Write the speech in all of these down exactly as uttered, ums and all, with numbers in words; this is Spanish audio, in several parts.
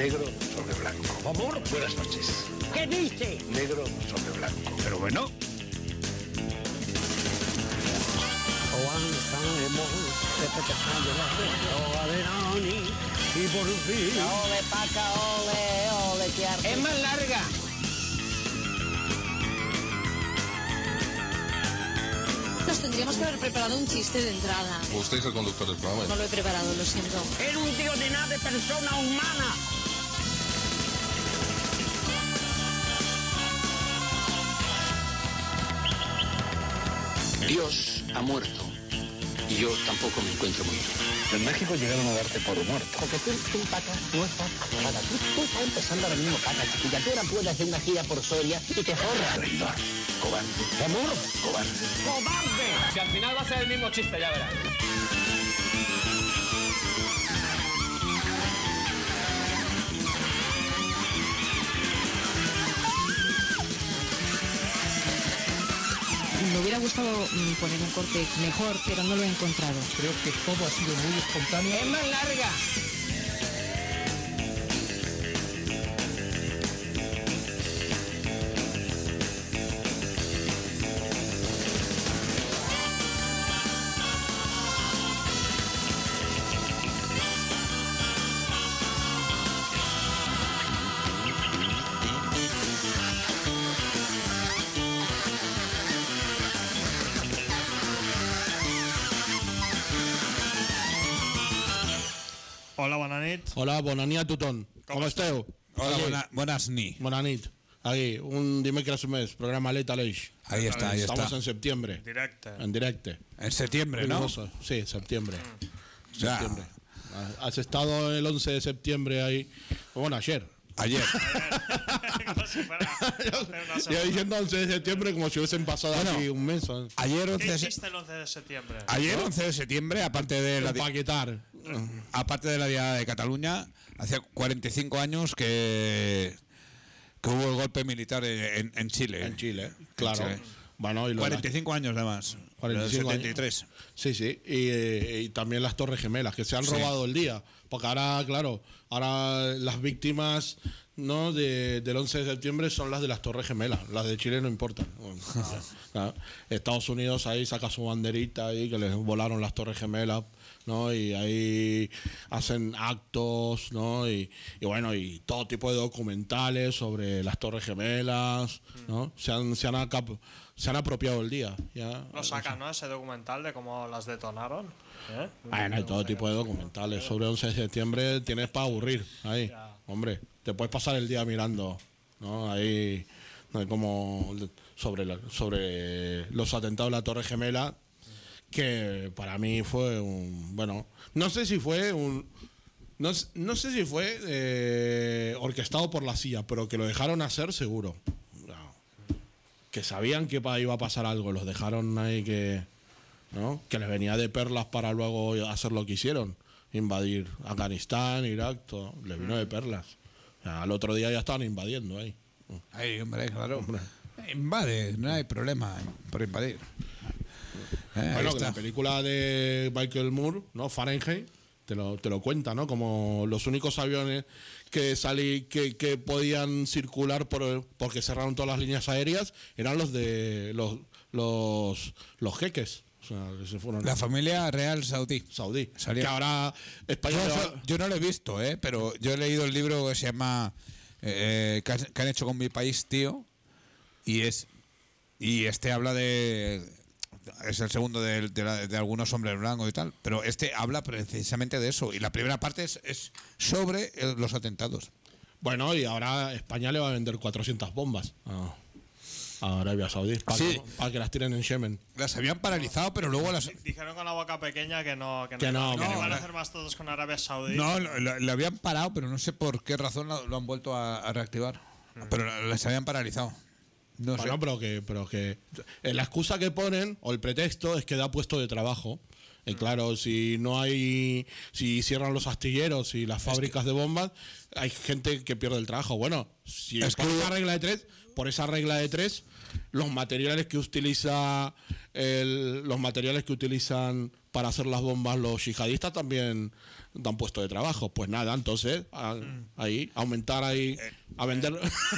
Negro sobre blanco. Amor, Buenas noches. ¿qué dice? Negro sobre blanco. Pero bueno. Y por fin. Ole, paca, ole, ole, qué arte. Es más larga. Nos tendríamos que haber preparado un chiste de entrada. Usted es el conductor del programa. No lo he preparado, lo siento. Era un tío de nada de persona humana. Dios ha muerto. Y yo tampoco me encuentro muy bien. En México llegaron a darte por muerto. Porque tú, tú, paca, no estás aclarada. Tú, tú estás empezando ahora mismo, paca, chiquilla. Tú ahora puedes hacer una gira por Soria y te forras. Traidor. Cobarde. Amor. Cobarde. ¡Cobarde! Si al final va a ser el mismo chiste, ya verás. Me hubiera gustado mm, poner un corte mejor, pero no lo he encontrado. Creo que todo ha sido muy espontáneo. Es más larga. Hola, bona nit. Hola, bona nit a tothom. Com, Com esteu? Hola, bona, buenas ni. Bona nit. Aquí, un dimecres mes, programa Leta Aleix. Ahí está, ahí Estamos está. en septiembre. Directe. En directe. En septiembre, ¿no? Sí, septiembre. Mm. Ya. septiembre. Has estado el once de septiembre ahí. Bueno, ayer. Ayer. Como si fuera hace una Yo semana. diciendo once de septiembre como si hubiesen pasado Bueno, aquí un mes. ¿sabes? Ayer ¿Qué once de, se- hiciste el once de septiembre? ayer once de septiembre, aparte de la di- Empaquetar. aparte de la Diada de Cataluña, hacía cuarenta y cinco años que, que hubo el golpe militar en, en Chile. En Chile, claro. Chile. Bueno, y lo de cuarenta y cinco años además. cuarenta y cinco setenta y tres. años. Sí, sí. Y, eh, y también las Torres Gemelas, que se han Sí. robado el día. Porque ahora, claro, ahora las víctimas, ¿no?, de, del once de septiembre son las de las Torres Gemelas. Las de Chile no importan. Bueno, ¿no? Estados Unidos ahí saca su banderita ahí, que les volaron las Torres Gemelas, ¿no? Y ahí hacen actos, ¿no? Y, y bueno, y todo tipo de documentales sobre las Torres Gemelas, ¿no? Se han, se han, acap- se han apropiado el día. Ya. Lo sacan, ¿no? Ese documental de cómo las detonaron. ¿Eh? Bueno, hay todo tipo de documentales sobre once de septiembre, tienes para aburrir ahí, Ya. hombre, te puedes pasar el día mirando, ¿no? Ahí, ¿no? Como sobre, la- sobre los atentados de la Torre Gemela, que para mí fue un, bueno, no sé si fue un, no, s- no sé si fue eh, orquestado por la C I A, pero que lo dejaron hacer seguro. No. Que sabían que pa- iba a pasar algo, los dejaron ahí que, ¿no? Que les venía de perlas para luego hacer lo que hicieron, invadir Afganistán, Irak, todo, les vino de perlas. O sea, al otro día ya estaban invadiendo ahí. Ay, hombre, claro. Hombre. Invade, no hay problema por invadir. Eh, ahí Bueno, que está. la película de Michael Moore, ¿no? Fahrenheit, te lo, te lo cuenta, ¿no? Como los únicos aviones que salí, que, que podían circular por, porque cerraron todas las líneas aéreas eran los de los los, los jeques. O sea, que se fueron La familia real saudí. saudí. Salió. Que ahora España Yo, le va- so- yo no lo he visto, ¿eh? Pero yo he leído el libro que se llama eh, ¿Qué has- qué han hecho con mi país, tío? Y es y este habla de es el segundo de, de, la- de algunos hombres blancos y tal, pero este habla precisamente de eso y la primera parte es, es sobre el- los atentados. Bueno, y ahora España le va a vender cuatrocientas bombas a, a Arabia Saudí para, Sí. que, para que las tiren en Yemen. Las habían paralizado, pero luego las Dijeron con la boca pequeña que no, que no, Que no, que que no no. iban a hacer más todos con Arabia Saudí. no lo, lo- lo habían parado, pero no sé por qué razón lo, lo han vuelto a, a reactivar. Pero las habían paralizado. No Bueno, sé. pero que, pero que eh, la excusa que ponen o el pretexto es que da puesto de trabajo. Y claro, si no hay, si cierran los astilleros y las fábricas de bombas, hay gente que pierde el trabajo. Bueno, si Es por que- esa regla de tres, por esa regla de tres, los materiales que utiliza el- los materiales que utilizan para hacer las bombas los yihadistas también dan puesto de trabajo. Pues nada, entonces a- ahí aumentar ahí a vender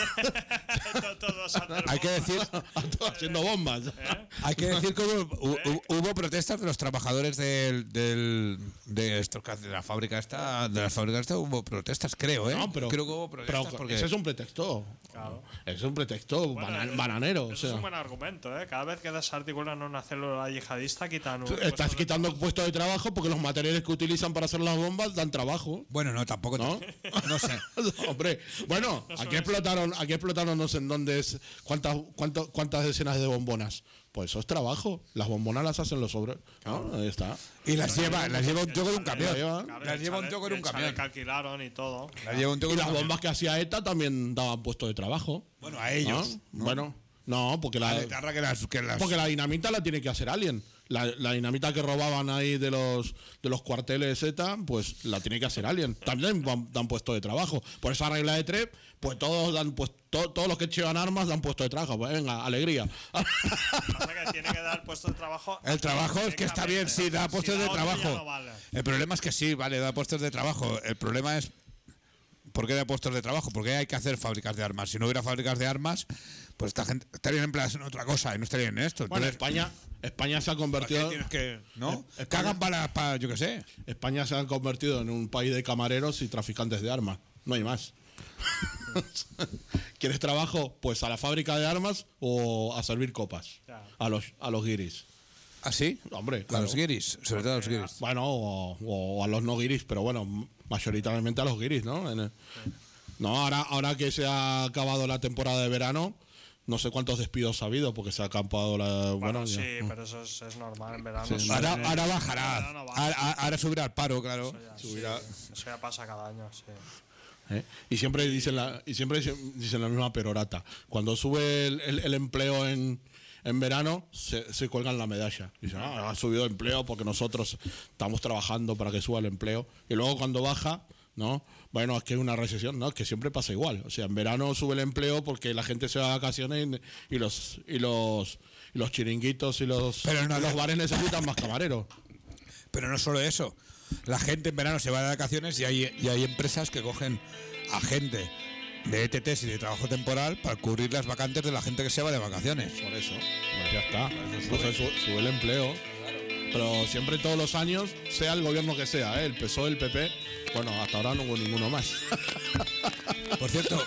Todos hacer Hay que decir, a todos haciendo bombas. hay que decir que hubo, hu- hubo protestas de los trabajadores del, del de estos que hacen de la fábrica esta, de la fábrica esta hubo protestas, creo, ¿eh? No, pero, creo que hubo protestas pero porque ese es un pretexto. Claro. Ese es un pretexto Bueno, bana- eh, bananero. O Eso sea. es un buen argumento, ¿eh? Cada vez que desarticulan una célula yihadista, quitan un. Estás puesto de quitando trabajo. puestos de trabajo porque los materiales que utilizan para hacer las bombas dan trabajo. bueno, no, tampoco ¿No? no sé. Hombre, bueno, aquí explotaron, aquí explotaron no sé en dónde es, cuántas, cuánto- cuántas decenas de bombonas. Pues eso es trabajo. Las bombonas las hacen los obreros. ¿No? Ahí está. Y las lleva, las lleva un tío con un camión. Claro, Las el lleva un chalet- tío con un el chalet camión. que alquilaron y todo. Las lleva un tío Y con un las camión. bombas que hacía ETA también daban puestos de trabajo. Bueno, a ellos. ¿No? Bueno, no, porque la, La guitarra que las, que las porque la dinamita la tiene que hacer alguien. La, la dinamita que robaban ahí de los de los cuarteles ETA, pues la tiene que hacer alguien. También van- dan puesto de trabajo. Por esa regla de tres, pues todos dan pues to- todos los que llevan armas dan puesto de trabajo. Pues venga, alegría. Pasa que tiene que dar puestos de trabajo. El trabajo es que está bien, sí, da puestos Si de da otro, ya trabajo. no vale. El problema es que sí, vale, da puestos de trabajo. El problema es, ¿por qué da puestos de trabajo? Porque hay que hacer fábricas de armas. Si no hubiera fábricas de armas, pues esta gente estarían empleadas en otra cosa y no estarían en esto. Bueno, Entonces, España España se ha ¿para qué convertido tienes que, ¿no? España- Cagan para, para, yo qué sé. España se ha convertido en un país de camareros y traficantes de armas. No hay más. ¿Quieres trabajo? Pues a la fábrica de armas o a servir copas. Ya. A los a los guiris. ¿Ah, sí? Hombre, A claro. los guiris, sobre todo a los guiris. Bueno, o, o a los no guiris, pero bueno, mayoritariamente a los guiris, ¿no? En el- no, ahora, ahora que se ha acabado la temporada de verano, no sé cuántos despidos ha habido porque se ha acampado la... Bueno, Bueno, sí, ya. pero eso es, es normal en verano. Sí, Eso Ahora, ya- ahora en bajará. verano va. Ahora, ahora subirá el paro, claro. Eso ya, sí, subirá. eso ya pasa cada año, sí. ¿Eh? Y siempre dicen la, y siempre dicen dicen la misma perorata. Cuando sube el, el- el empleo en, en verano, se, se cuelgan la medalla. Dicen, ah, ha subido el empleo porque nosotros estamos trabajando para que suba el empleo. Y luego cuando baja, ¿no? Bueno, es que es una recesión, ¿no? Es que siempre pasa igual. O sea, en verano sube el empleo porque la gente se va de vacaciones y, y los y los y los chiringuitos y los, Pero no- y los bares necesitan más camareros. Pero no solo eso. La gente en verano se va de vacaciones y hay, y hay empresas que cogen a gente de E T Ts y de trabajo temporal para cubrir las vacantes de la gente que se va de vacaciones. Por eso, pues ya está. Entonces su- sube el empleo. Pero siempre todos los años, sea el gobierno que sea, ¿eh? El P S O E, el P P, bueno, hasta ahora no hubo ninguno más. Por cierto,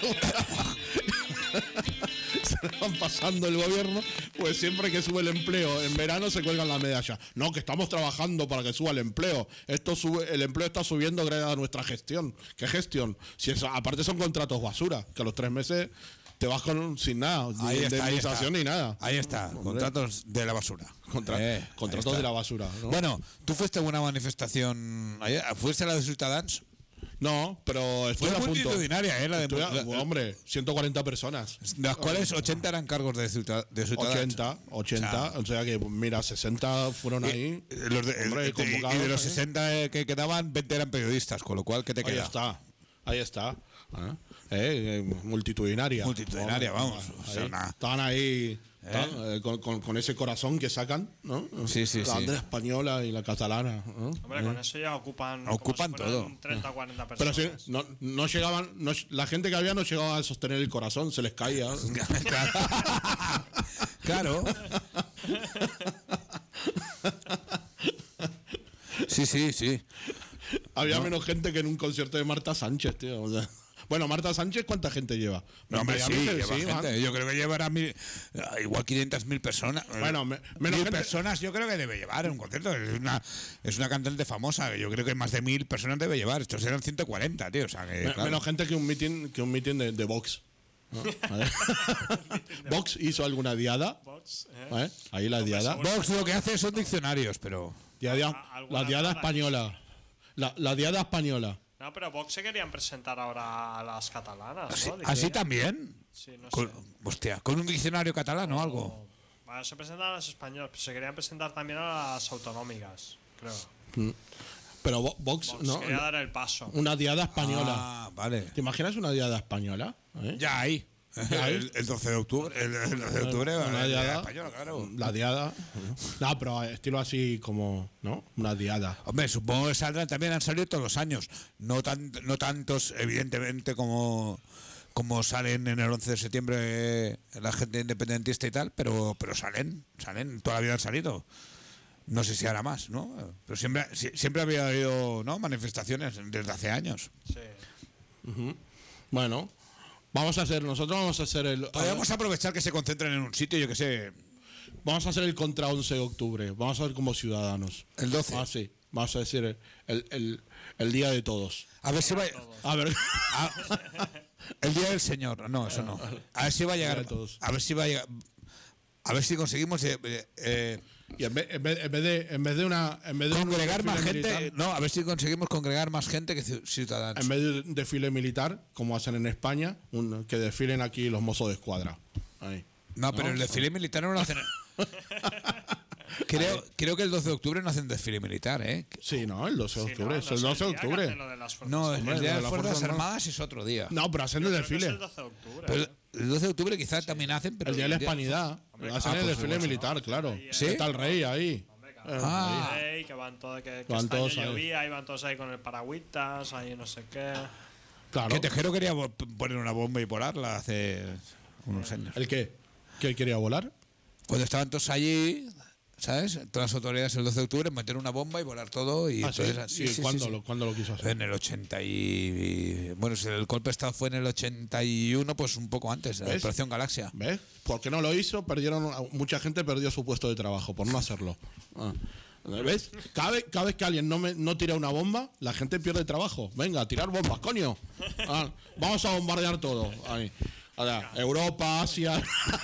Se van pasando el gobierno, pues siempre que sube el empleo en verano se cuelgan la medalla. No, que estamos trabajando para que suba el empleo. Esto sube, el empleo está subiendo gracias a nuestra gestión. ¿Qué gestión? Si eso, aparte son contratos basura, que a los tres meses te vas con sin nada, ni ahí está, ahí indemnización está. ni nada. Ahí está, contratos de la basura. Contra- Eh, contratos ahí está. de la basura. ¿no? Bueno, ¿tú fuiste a una manifestación ayer? ¿Fuiste a la de Ciutadans? No, pero estoy Fue a punto. multitudinaria, ¿eh? La de, Estoy a- la- hombre, ciento cuarenta personas. de las cuales ochenta eran cargos de, Ciuta- de Ciutadans. ochenta, ochenta, o sea que mira, sesenta fueron ahí. Eh, Los de, Hombre, y- y convocados de los ahí. sesenta que quedaban, veinte eran periodistas, con lo cual, ¿qué te Ahí queda? está, ahí está. ¿eh? Eh, eh, multitudinaria. Multitudinaria, Hombre, vamos, o ahí. sea, una- Estaban ahí estaban, eh, con, con- con ese corazón que sacan, ¿no? Sí, sí, la sí. bandera española y la catalana. ¿no? Hombre, con eso ya ocupan. como Ocupan si fueran todo. treinta o cuarenta Pero personas. sí, no, no llegaban, no- la gente que había no llegaba a sostener el corazón, se les caía. Claro. Sí, sí, sí. Había menos gente que en un concierto de Marta Sánchez, tío. o sea. Bueno, Marta Sánchez, ¿cuánta gente lleva? No, hombre, sí, Obviamente, lleva sí, gente. man. Yo creo que llevará mil, ah, igual quinientas mil personas. Bueno, me- menos mil gente- personas yo creo que debe llevar en un concierto. Es una, es una cantante famosa. Yo creo que más de mil personas debe llevar. Estos eran ciento cuarenta, tío. O sea, que, Me- claro. Menos gente que un meeting, que un meeting de, de Vox. ¿no? A ver. Vox hizo alguna diada. Bots, ¿eh? ¿eh? Ahí la diada. seguro. Vox lo que hace son diccionarios, pero... Diada- A- alguna la diada nada. española. La, la diada española. No, pero Vox se querían presentar ahora a las catalanas, ¿Así, ¿no? así Dicen. también? Sí, no Con, sé. hostia, ¿con un diccionario catalán o algo? Bueno, se presentan a las españolas, pero se querían presentar también a las autonómicas, creo. Pero Vo- Vox, Vox ¿no? quería dar el paso. Una diada española. Ah, vale. ¿Te imaginas una diada española? ¿Eh? Ya ahí. El, el doce de octubre. El, el doce de octubre. Una el, diada. el español, claro. La diada. No, pero estilo así como, ¿no? Una diada. Hombre, supongo que saldrán, también han salido todos los años. No, tan, no tantos, evidentemente, como, como salen en el once de septiembre eh, la gente independentista y tal, pero, pero salen, salen, toda la vida han salido. No sé si hará más, ¿no? Pero siempre, si- siempre había habido, ¿no?, manifestaciones desde hace años. Sí. Ujú. Bueno, vamos a hacer, nosotros vamos a hacer el. Podríamos aprovechar que se concentren en un sitio, yo que sé, Vamos a hacer el contra once de octubre. Vamos a ver como ciudadanos. el doce. Ah, sí. Vamos a decir el, el, el día de todos. A ver si va. A ver. a- el día del Señor. No, eso no. A ver si va a llegar. Día de todos. A ver si va a llegar. A ver si conseguimos eh, eh, Y en vez, en vez- en vez de, en vez de una. En vez de un congregar más desfile gente. militar- No, a ver si conseguimos congregar más gente que ci- ciudadanos. En vez de un desfile militar, como hacen en España, un- que desfilen aquí los mozos de escuadra. Ahí. No, pero ¿No? el desfile militar no lo hacen. creo, creo que el doce de octubre no hacen desfile militar, ¿eh? Sí, no, el doce de Sí, octubre. no, es no el sé, doce de día que octubre. hacen lo de las fuerzas No, el Hombre, día lo de de las las Fuerzas Fuerzas Armadas es otro día. No, pero hacen el Creo que es desfile. el doce de octubre. Pero ¿eh? el doce de octubre quizás también hacen, pero El día de la el día- hispanidad. Hombre, Hacen ah, el pues desfile igual, militar, claro. ¿Sí? Está el rey ahí. Hombre, Eh, Ah. ahí. Ey, que van todos, que, que Van este todos año ahí. llovía, iban todos ahí con el paragüitas, ahí no sé qué. Claro. Que Tejero quería vo- poner una bomba y volarla hace unos años. ¿El qué? ¿Que él quería volar? Cuando estaban todos allí, ¿sabes? Todas las autoridades el doce de octubre, meter una bomba y volar todo. Y Ah, sí. entonces, sí, ¿Y sí, sí, cuándo, sí. Lo, cuándo lo quiso hacer? En el ochenta y... Bueno, si el golpe de Estado fue en el ochenta y uno, pues un poco antes, la ¿Ves? Operación Galaxia. ¿Ves? Porque no lo hizo, perdieron, mucha gente perdió su puesto de trabajo por no hacerlo. Ah. ¿Ves? Cada vez, cada vez que alguien no, me, no tira una bomba, la gente pierde trabajo. Venga, a tirar bombas, coño. Ah, vamos a bombardear todo. Ahí. Ahora, Europa, Asia.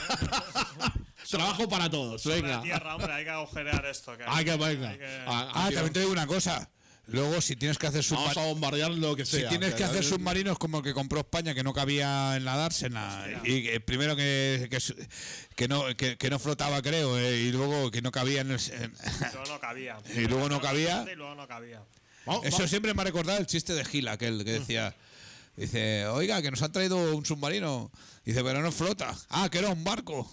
Trabajo para todos. Sobre Venga. tierra, hombre, hay que agujerear esto. Que Hay que, venga. hay que- Ah, Ah, aquí también te digo una cosa. Luego, si tienes que hacer vamos a submarinos... bombardear lo que Si sea. tienes que hacer submarinos como el que compró España, que no cabía en la dársena, y que primero que, que, su- que no, que, que no flotaba, creo, eh, y luego que no cabía en el... en- Y luego no cabía. Y luego no cabía. Y luego no cabía. Vamos, Eso vamos. siempre me ha recordado el chiste de Gil, aquel que decía... Dice, oiga, que nos han traído un submarino. Dice, pero no flota. Ah, que era un barco.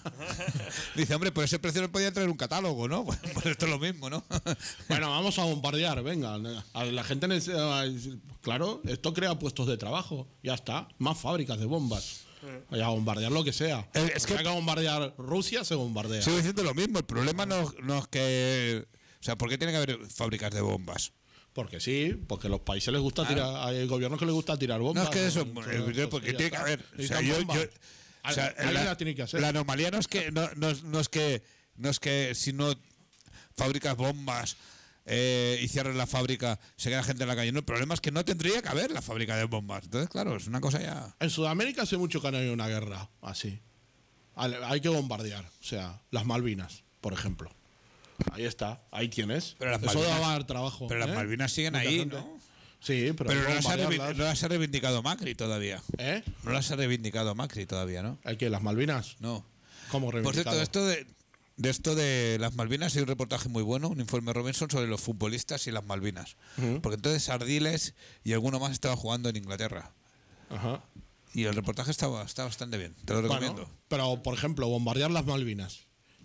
Dice, hombre, por ese precio le podían traer un catálogo, ¿no? Pues esto es lo mismo, ¿no? Bueno, vamos a bombardear, venga. A la gente necesita. Claro, esto crea puestos de trabajo. Ya está. Más fábricas de bombas. Y a bombardear lo que sea. Eh, es Si que- hay que bombardear Rusia, se bombardea. Sigo diciendo lo mismo. El problema no, no es que... O sea, ¿por qué tiene que haber fábricas de bombas? Porque sí, porque a los países les gusta tirar. Hay gobiernos que les gusta tirar No, bombas. es que eso... Entonces, eh, porque ya tiene que está. haber... O sea, Necesitan yo... bombas. yo- o sea, Alguien la, la tiene que hacer. la anomalía no es que... No, no es- no es que... No es que si no fabricas bombas... Eh, y cierres la fábrica, se queda gente en la calle. No, el problema es que no tendría que haber la fábrica de bombas. Entonces, claro, es una cosa ya. En Sudamérica hace mucho que no hay una guerra así. Al- Hay que bombardear. O sea, las Malvinas, por ejemplo. Ahí está, ahí tienes. Pero las Eso Malvinas- va a dar trabajo. Pero las ¿eh? Malvinas siguen Mucha ahí, gente. ¿no? Sí, pero, Pero hay no que las, ha reivin- bombardearlas. no las ha reivindicado Macri todavía. ¿Eh? No las ha reivindicado Macri todavía, ¿no? ¿Hay que las Malvinas? No. ¿Cómo Por cierto, reivindicado? esto de, de esto de las Malvinas hay un reportaje muy bueno, un informe Robinson sobre los futbolistas y las Malvinas. Ujú. Porque entonces Ardiles y alguno más estaba jugando en Inglaterra. Ajá. Y el reportaje está, está bastante bien. Te lo Bueno, recomiendo. pero, por ejemplo, bombardear las Malvinas.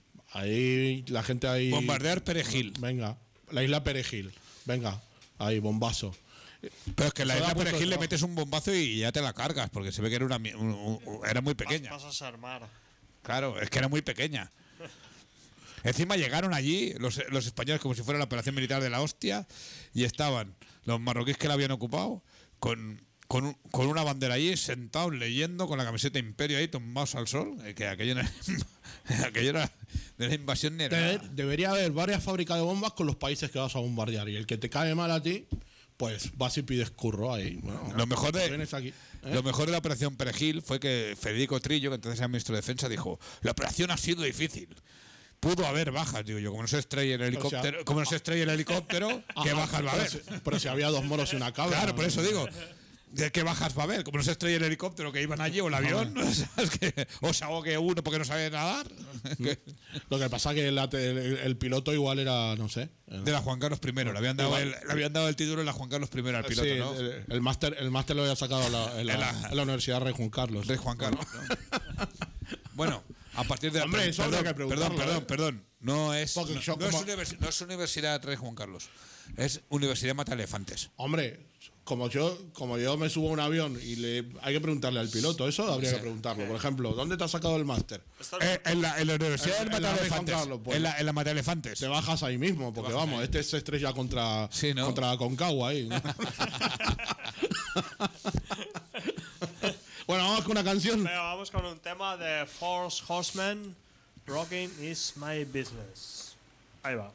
Ahí la gente ahí. Bombardear Perejil. Venga, la isla Perejil. Venga, ahí, bombazo. Pero es que en la Eso da isla puesto de Perejil le trabajo. metes un bombazo y ya te la cargas, porque se ve que era, una, mi- un- un- era muy pequeña. Pasas a armar. Claro, es que era muy pequeña. Encima llegaron allí los, los españoles como si fuera la operación militar de la hostia y estaban los marroquíes que la habían ocupado con, con, un- con una bandera allí sentados leyendo con la camiseta Imperio ahí tumbados al sol, eh, que aquello, no era- aquello era de la invasión ni era Debe- nada. debería haber varias fábricas de bombas con los países que vas a bombardear. Y el que te cae mal a ti, pues vas y pides curro ahí. Bueno, Lo mejor de- vienes aquí, ¿eh? Lo mejor de la operación Perejil fue que Federico Trillo, que entonces era ministro de Defensa, dijo: la operación ha sido difícil. Pudo haber bajas, digo yo, como no se estrella el Pero si ha- helicóptero, como no se estrella el helicóptero, ¿qué Ajá, bajas va a pero haber? si- Pero si había dos moros y una cabra. Claro, por eso digo. de que bajas va a ver, como no se estrella el helicóptero que iban allí o el avión, ¿no? ¿Sabes? Que, o se ahogue uno porque no sabe nadar. Lo que pasa que la, el, el piloto igual era, no sé. De la Juan Carlos primero, le habían dado, el, le habían dado el título de la Juan Carlos primero al piloto, sí, ¿no? El, el máster el máster lo había sacado la, en, la, en, la, en la Universidad Rey Juan Carlos. Rey Juan Carlos, ¿no? Bueno, a partir de... Hombre, eso perdón, habría que perdón, preguntarlo, perdón, ¿eh? perdón. No es, no, yo no, como- es universi- no es Universidad Rey Juan Carlos, es Universidad Mata Elefantes. Hombre, como yo como yo me subo a un avión y le hay que preguntarle al piloto, eso habría Sí. que preguntarlo. Por ejemplo, ¿dónde te has sacado el máster? Eh, en, la, en la Universidad En- del en la Mata Rey Juan Elefantes. Carlos, pues. En la, en la Mata Elefantes. Te bajas ahí mismo, porque bajas vamos, ahí. este se estrella contra, Sí, ¿no? contra Concagua ahí. Bueno, vamos con una canción. Venga, vamos con un tema de Force Horsemen. Rocking is my business. Ahí va.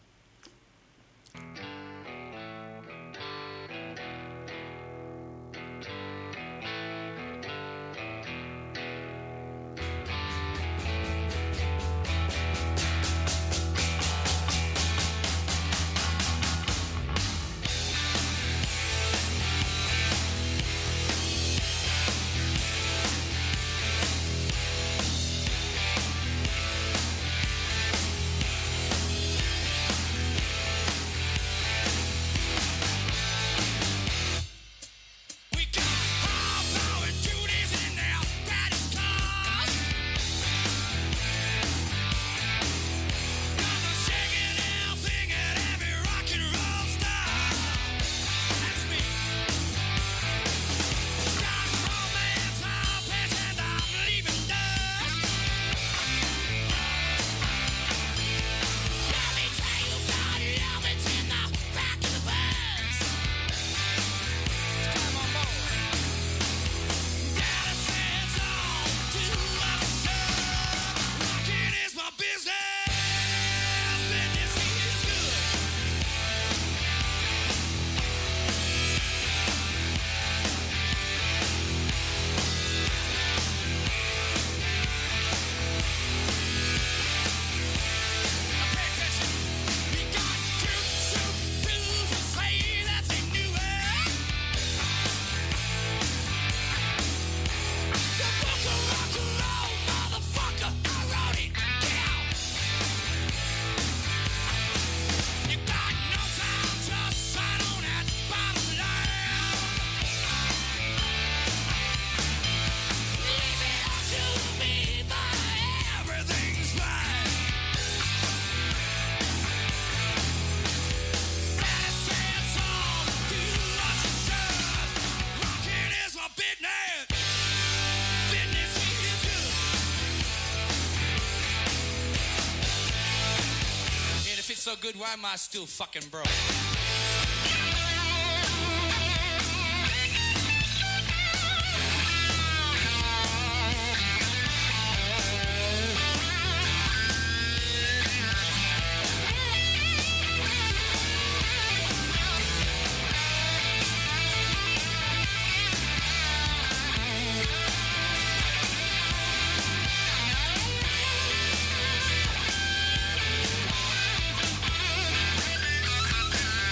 So good, why am I still fucking broke? We'll be right back.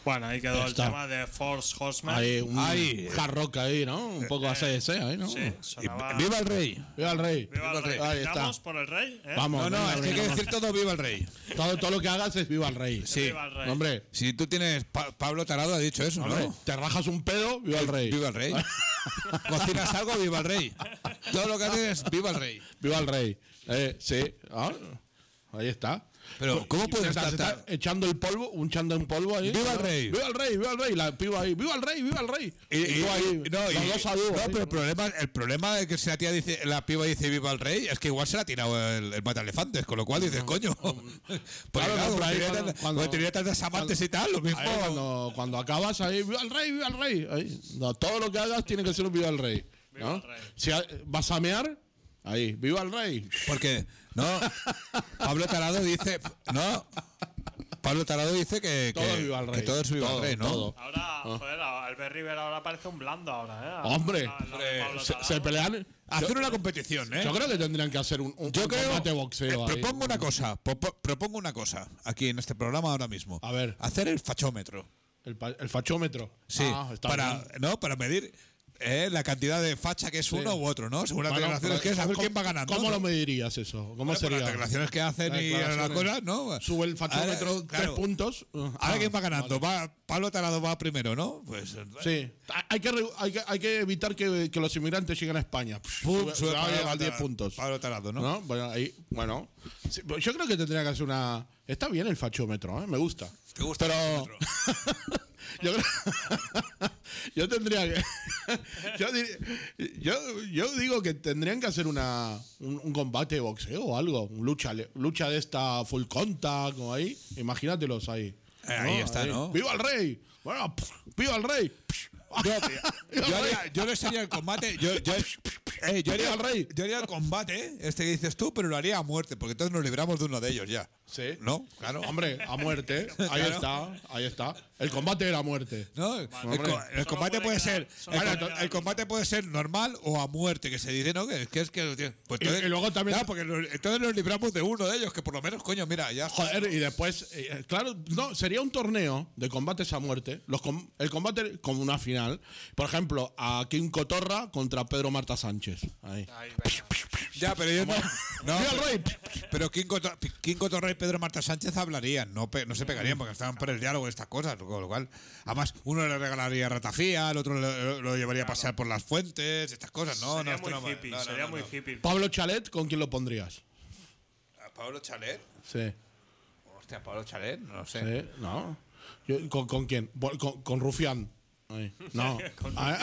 Bueno, ahí quedó Ya el está. tema de Force Horseman. Hay un Ahí. hard rock ahí, ¿no? Un poco A C D C ahí, ¿no? Sí, Y sonaba... ¡Viva el rey! Viva el rey. Viva el rey. Ahí está. ¿Brindamos por el rey? ¿eh? Vamos. No, no, venga, es que hay que venga. decir todo viva el rey. Todo, todo lo que hagas es viva el rey. Sí. Viva el rey. Hombre, Si tú tienes. Pa- Pablo Tarado ha dicho eso, hombre, ¿no? te rajas un pedo, viva el rey. Viva el rey. Cocinas algo, viva el rey. Todo lo que haces es viva el rey. Viva el rey. Eh, sí. Ah, ahí está. Pero, ¿cómo Y puede se está- estar se está echando el polvo, un echando un polvo ahí? ¡Viva el rey! ¡Viva el rey! ¡Viva el rey! La piba ahí. ¡Viva el rey! ¡Viva el rey! Y, y- tú ahí, y- no, los y- dos a dúo, no, ahí. pero el problema, el problema de que si la tía dice, la piba dice viva el rey, es que igual se la ha tirado el, el mata elefantes, con lo cual dices, coño. Pues Claro, claro, por como ahí tenía cuando- tan- cuando- como tenía tantas amantes y tal, lo mismo. Ahí cuando, cuando acabas ahí, ¡viva el rey! ¡Viva el rey! Ahí. No, todo lo que hagas tiene que ser un viva el rey. Viva ¿no? el rey. Si ha- vas a mear, ahí, ¡viva el rey! Porque, no, Pablo Tarado dice, no, Pablo Tarado dice que, Todo que, viva el rey. que todo es viva Todo, el rey, ¿no? todo. Ahora, joder, Albert Rivera ahora parece un blando ahora, ¿eh? Hombre, Al lado de Pablo se, Tarado. se pelean. Hacer yo, una competición, ¿eh? yo creo que tendrían que hacer un, un, Yo un creo, combate boxeo. eh, ahí. propongo una cosa, propo- propongo una cosa aquí en este programa ahora mismo. A ver. Hacer el fachómetro. El, pa- el fachómetro. Sí, Ah, está para, bien. ¿no? Para medir eh, la cantidad de facha que es Sí. uno u otro, ¿no? Según las Bueno, declaraciones pero que es, a ver ¿cómo- quién va ganando. ¿Cómo ¿no? lo medirías eso? ¿Cómo Bueno, por sería? las declaraciones que hacen Las y las declaraciones. cosas, ¿no? Sube el fachómetro Ahora, tres claro. puntos. Ahora Ah, quién va ganando. Va, Pablo Tarado va primero, ¿no? Pues Sí. Hay que, re- hay que, hay que evitar que, que los inmigrantes lleguen a España. Pum, Sube- sube se va a Pablo llegar a diez Tarado, puntos. Pablo Tarado, ¿no? ¿No? Bueno, ahí, bueno. Sí, pero yo creo que tendría que hacer una. Está bien el fachómetro, ¿eh? Me gusta. ¿Te gusta Pero. el fachómetro? yo creo- yo tendría que. yo, dir- yo, yo digo que tendrían que hacer una un, un combate de boxeo o algo. Un lucha, le- lucha de esta full contact o ahí. Imagínatelos ahí. Eh, ahí está, ¿no? ¡Viva el rey! Bueno, pff, ¡viva el rey! Yo, yo, haría- yo les haría el combate. Yo, yo, eh, yo haría, Al rey. yo haría el combate, este que dices tú, pero lo haría a muerte, porque entonces nos libramos de uno de ellos ya. Sí. ¿No? Claro. Hombre, a muerte. Ahí Claro. está, ahí está. El combate de la muerte. ¿No? El, Hombre. co- el Solo combate puede puede quedar- ser solo el, puede co- quedar el combate puede ser normal o a muerte, que se dice, ¿no? Que, que es que pues Y- entonces- y luego también- claro, porque nos- entonces nos libramos de uno de ellos, que por lo menos, coño, mira, ya está. Joder, y después, eh, claro, no, sería un torneo de combates a muerte. Los com- el combate como una final. Por ejemplo, a King Cotorra contra Pedro Marta Sánchez. Ahí. Ahí, venga. Ya, pero yo no. no ¡Viva el pero, rey! pero King Coto- King Cotorra y Pedro Marta Sánchez hablarían, no, pe- no se pegarían porque estaban por el diálogo de estas cosas. Con lo cual, además, uno le regalaría ratafía, el otro le- lo llevaría a pasear por las fuentes, estas cosas. No, sería no, esto muy no, hippie, no, no, sería no, muy no. hippie. Pablo Chalet, ¿con quién lo pondrías? ¿A Pablo Chalet? Sí. Hostia, Pablo Chalet, no lo sé. Sí, no. Yo- ¿con, con quién? Bo- Con, con Rufián. Ahí. No. Ah,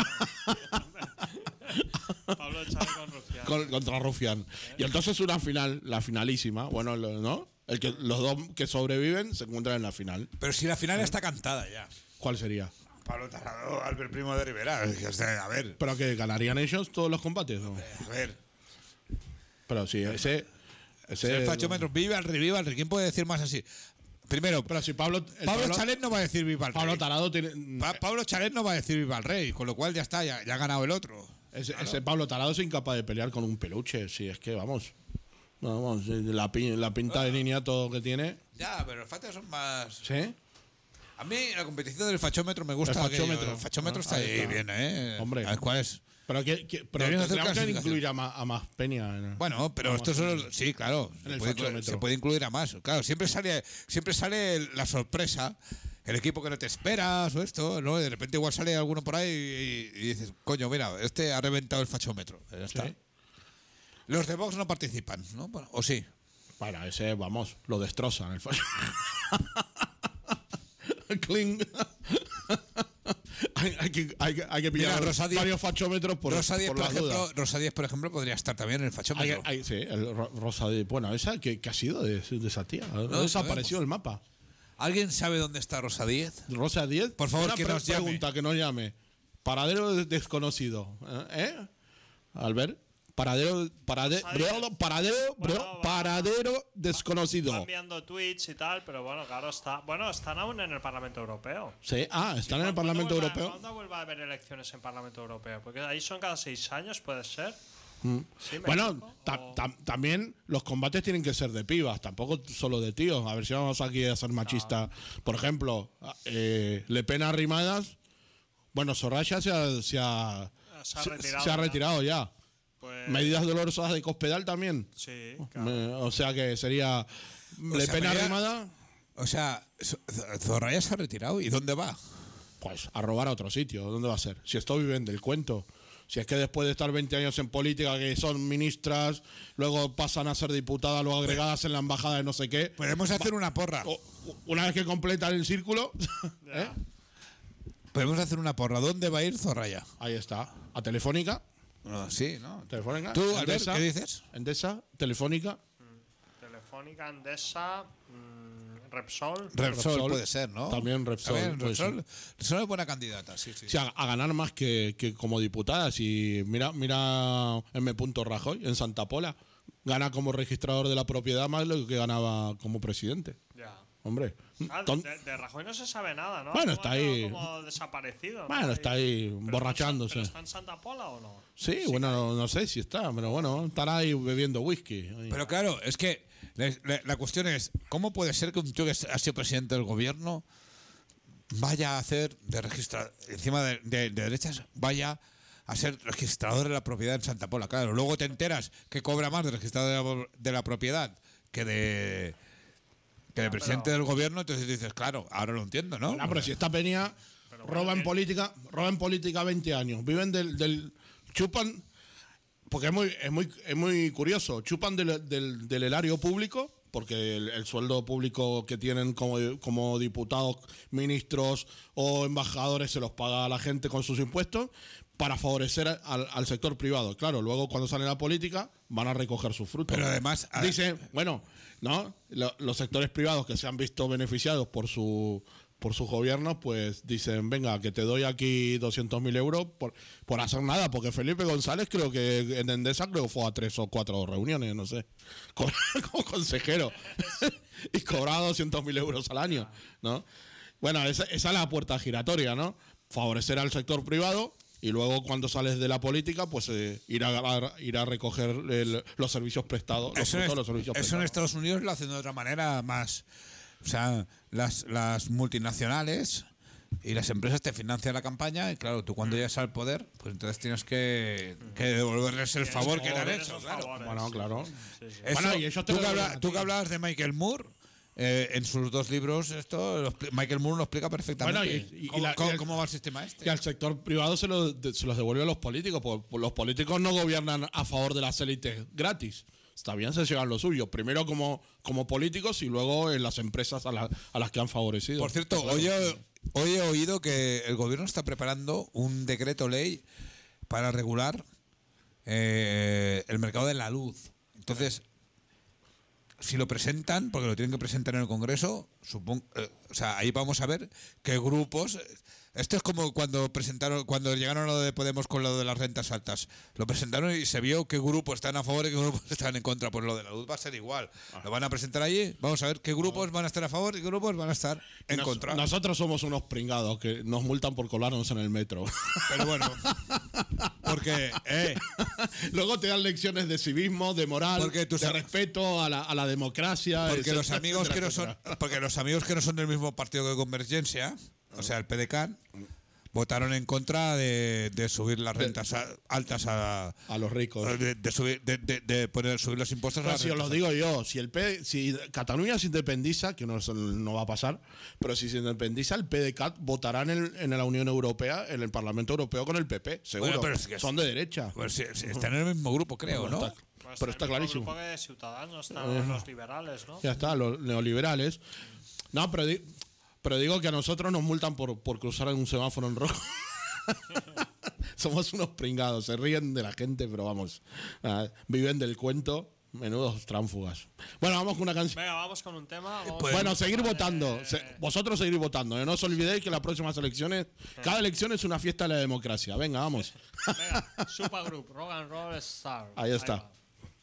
Pablo Chávez con Rufián. con- contra Rufián. Y entonces una final, la finalísima. Bueno, lo- ¿no? El que, los dos que sobreviven se encuentran en la final. Pero si la final está cantada ya. ¿Cuál sería? Pablo Tarado, Albert Primo de Rivera. O sea, a ver, ¿Pero que ganarían ellos todos los combates? ¿No? a ver. Pero sí, ese. ese el fachómetro, viva el rey, viva el rey. ¿Quién puede decir más así? Primero, Pero si Pablo. el Pablo, Chalet no va a decir viva el Pablo rey. Tarado tiene. Pa- Pablo Chalet no va a decir viva el rey, con lo cual ya está, ya, ya ha ganado el otro. Ese, ese Pablo Tarado es incapaz de pelear con un peluche. Si es que, vamos. Vamos, la, pi- la pinta de niñato que tiene. Ya, pero los fachos son más. ¿Sí? A mí la competición del fachómetro me gusta. El fachómetro. aquello. El fachómetro Ah, está ahí ahí está. bien, ¿eh? Hombre. A ver, ¿cuál es? Pero, que, que- pero Deberían hacer tendríamos que clasificación. incluir a más, a más peña. en- Bueno, pero Vamos, esto solo. Sí, claro. En Se el puede, incluir, fachómetro. se puede incluir a más. Claro, siempre sale, siempre sale la sorpresa. El equipo que no te esperas o esto, ¿no? De repente igual sale alguno por ahí y, y dices, coño, mira, este ha reventado el fachómetro. Ya está. Sí. Los de Vox no participan, ¿no? Bueno, o sí. Para ese, vamos, lo destrozan. El fa- Cling. hay, hay que, hay, que, hay que pillar Mira, Rosa Díez- varios fachómetros por, Rosa Díez, por por, las ejemplo, dudas. Rosa Díez, por ejemplo, podría estar también en el Hay, fachómetro. hay- sí, el Ro- Rosa Díez. Bueno, esa que, que ha sido de, de esa tía. Ha desaparecido el mapa. ¿Alguien sabe dónde está Rosa Díez? Rosa Díez. Por favor, una que pre- nos llame. pregunta, que nos llame. Paradero de- desconocido. ¿Eh? Albert. Paradero, parade- Rosa Díez. paradero, paradero, Bueno, bro- va- paradero desconocido. Va enviando tweets y tal, pero bueno, claro, está. Bueno, están aún en el Parlamento Europeo. Sí, ah, están en el ¿Cuándo Parlamento vuelva- Europeo. ¿Cuándo vuelva a haber elecciones en Parlamento Europeo? Porque ahí son cada seis años, puede ser. Mm. Sí, bueno, México, ta- o- ta- también los combates tienen que ser de pibas, tampoco solo de tíos. A ver si vamos aquí a ser machistas. Por ejemplo, eh, Le Pen Arrimadas. Bueno, Soraya se ha, se ha, Se ha se- retirado se ha ya. retirado ya. Pues, Medidas dolorosas de Cospedal también. sí, claro. Me- o sea que sería Le sea, Pen medida- Arrimada, O sea, Z- Zorrilla se ha retirado. ¿Y dónde va? pues a robar a otro sitio. ¿Dónde va a ser? Si esto viven del cuento. Si es que después de estar veinte años en política, que son ministras, luego pasan a ser diputadas, luego agregadas en la embajada de no sé qué. Podemos hacer una porra. O- una vez que completan el círculo, ¿eh? Podemos hacer una porra. ¿Dónde va a ir Zorrilla? Ahí está. A Telefónica. No, sí, ¿no? Telefónica. ¿Tú, Albert, Endesa, qué dices? Endesa, Telefónica. Telefónica, Endesa, mm, Repsol. Repsol, Repsol, puede ser, ¿no? también Repsol, También puede Repsol, Repsol es buena candidata, sí, sí. Sí, a, a ganar más que, que como diputadas. Y mira, mira M. Rajoy en Santa Pola. Gana como registrador de la propiedad más lo que ganaba como presidente. Ya. Hombre. Ah, ton- de, de Rajoy no se sabe nada, ¿no? Bueno, Como- está ahí. Como desaparecido. ¿no? Bueno, está ahí Pero borrachándose. ¿Pero está en Santa Pola o no? Sí, bueno, no, no sé si está, pero bueno, estará ahí bebiendo whisky. Pero claro, es que la, la- la cuestión es, ¿cómo puede ser que un tío que ha sido presidente del gobierno vaya a hacer de registrador, encima de, de- de derechas, vaya a ser registrador de la propiedad en Santa Pola? Claro, luego te enteras que cobra más de registrador de la, de la propiedad que de que de presidente del gobierno, entonces dices, claro, ahora lo entiendo, ¿no? Ah, pero si esta peña roba en política, roba en política veinte años, viven del, del chupan, porque es muy, es muy, es muy curioso, chupan del, del, del erario público, porque el, el sueldo público que tienen como, como diputados, ministros o embajadores se los paga a la gente con sus impuestos para favorecer al, al sector privado. Claro, luego cuando sale la política van a recoger sus frutos. Pero además, a- Dicen, bueno, ¿no? Lo- los sectores privados que se han visto beneficiados por su por sus gobiernos, pues dicen, venga, que te doy aquí doscientos mil euros por, por hacer nada, porque Felipe González creo que en Endesa creo que fue a tres o cuatro reuniones, no sé, como, como consejero, y cobraba doscientos mil euros al año, ¿no? Bueno, esa, esa es la puerta giratoria, ¿no? Favorecer al sector privado y luego cuando sales de la política, pues eh, ir, a, a- ir a recoger el- los servicios prestados, los Eso, en, frutos de los servicios eso en prestados. Estados Unidos lo hacen de otra manera más. O sea, las, las multinacionales y las empresas te financian la campaña y claro, tú cuando llegas al poder, pues entonces tienes que, que devolverles el favor que te han Devolver hecho, esos claro. favores, Bueno, sí. claro. Sí, sí. Eso, Bueno, y eso te tú, lo que habla- devuelven a tú ti. que hablabas de Michael Moore, eh, en sus dos libros, esto lo expli- Michael Moore lo explica perfectamente. Bueno, y- y- y ¿Cómo, la- cómo- y el- cómo va el sistema este? Y al sector privado se, lo- de- se los devuelve a los políticos, porque los políticos no gobiernan a favor de las élites gratis. Está bien, se llevan lo suyo. Primero como, como políticos y luego en las empresas a, la- a las que han favorecido. Por cierto, Claro. hoy he, hoy he oído que el gobierno está preparando un decreto ley para regular eh, el mercado de la luz. Entonces, si lo presentan, porque lo tienen que presentar en el Congreso, supongo, eh, o sea, ahí vamos a ver qué grupos. Esto es como cuando presentaron, cuando llegaron a lo de Podemos con lo de las rentas altas. Lo presentaron y se vio qué grupos están a favor y qué grupos están en contra. Pues lo de la luz va a ser igual. Lo van a presentar allí, vamos a ver qué grupos van a estar a favor y qué grupos van a estar en Nos- contra. Nosotros somos unos pringados que nos multan por colarnos en el metro. Pero bueno, porque, eh, Luego te dan lecciones de civismo, de moral, Porque tus de am- respeto a la, a la democracia. porque etcétera, los amigos que no son, etcétera. porque los amigos que no son del mismo partido que Convergencia, o sea, el P D C A N, votaron en contra de, de subir las rentas a- altas a, A los ricos. de, de subir, de, de- de poner subir los impuestos a Pero las si os lo rentas digo yo, si el P, si Cataluña se independiza, que no, es- no va a pasar, pero si se independiza, el P D C A T votará en, el- en la Unión Europea, en el Parlamento Europeo con el P P, seguro. Bueno, pero es que Son de derecha. Pues sí, sí, están en el mismo grupo, creo, ¿no? Está- Pues pero está en el mismo clarísimo. grupo que Ciudadanos están los liberales, ¿no? Ya está, los neoliberales. No, pero, di- pero digo que a nosotros nos multan por, por cruzar en un semáforo en rojo. Somos unos pringados, se ríen de la gente, pero vamos, ah, viven del cuento, menudos tránfugas. Bueno, vamos con una canción. Venga, vamos con un tema. vamos Pues- Bueno, con- seguir eh, votando. Se- vosotros seguir votando. ¿eh? No os olvidéis que las próximas elecciones, cada elección es una fiesta de la democracia. Venga, vamos. Venga, Supergroup, Rock and Roll Star. Ahí está. va.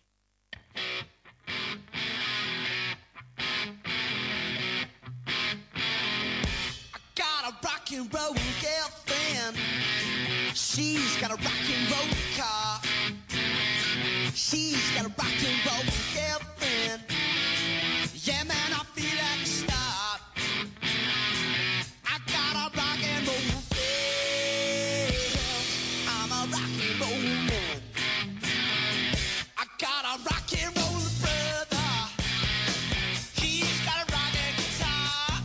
Got a rock and roll girlfriend. She's got a rock and roll car. She's got a rock and roll girlfriend. Yeah, man, I feel like a star. I got a rock and roll girl. I'm a rock and roll man. I got a rock and roll brother. He's got a rock and guitar.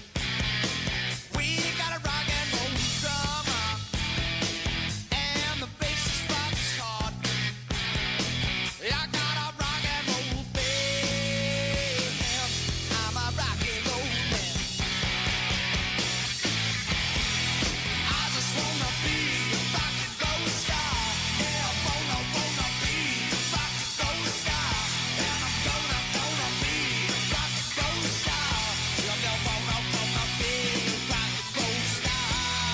We got a rock and roll drummer. And the bass is rock hard. I got a rock and roll band. I'm a rock and roll man. I just wanna be a rock and roll star. Yeah, I wanna, wanna be a rock and roll star. And I'm gonna, gonna be a rock and roll star. Yeah, I wanna, wanna be a rock and roll star.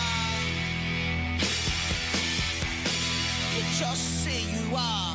You just say you are.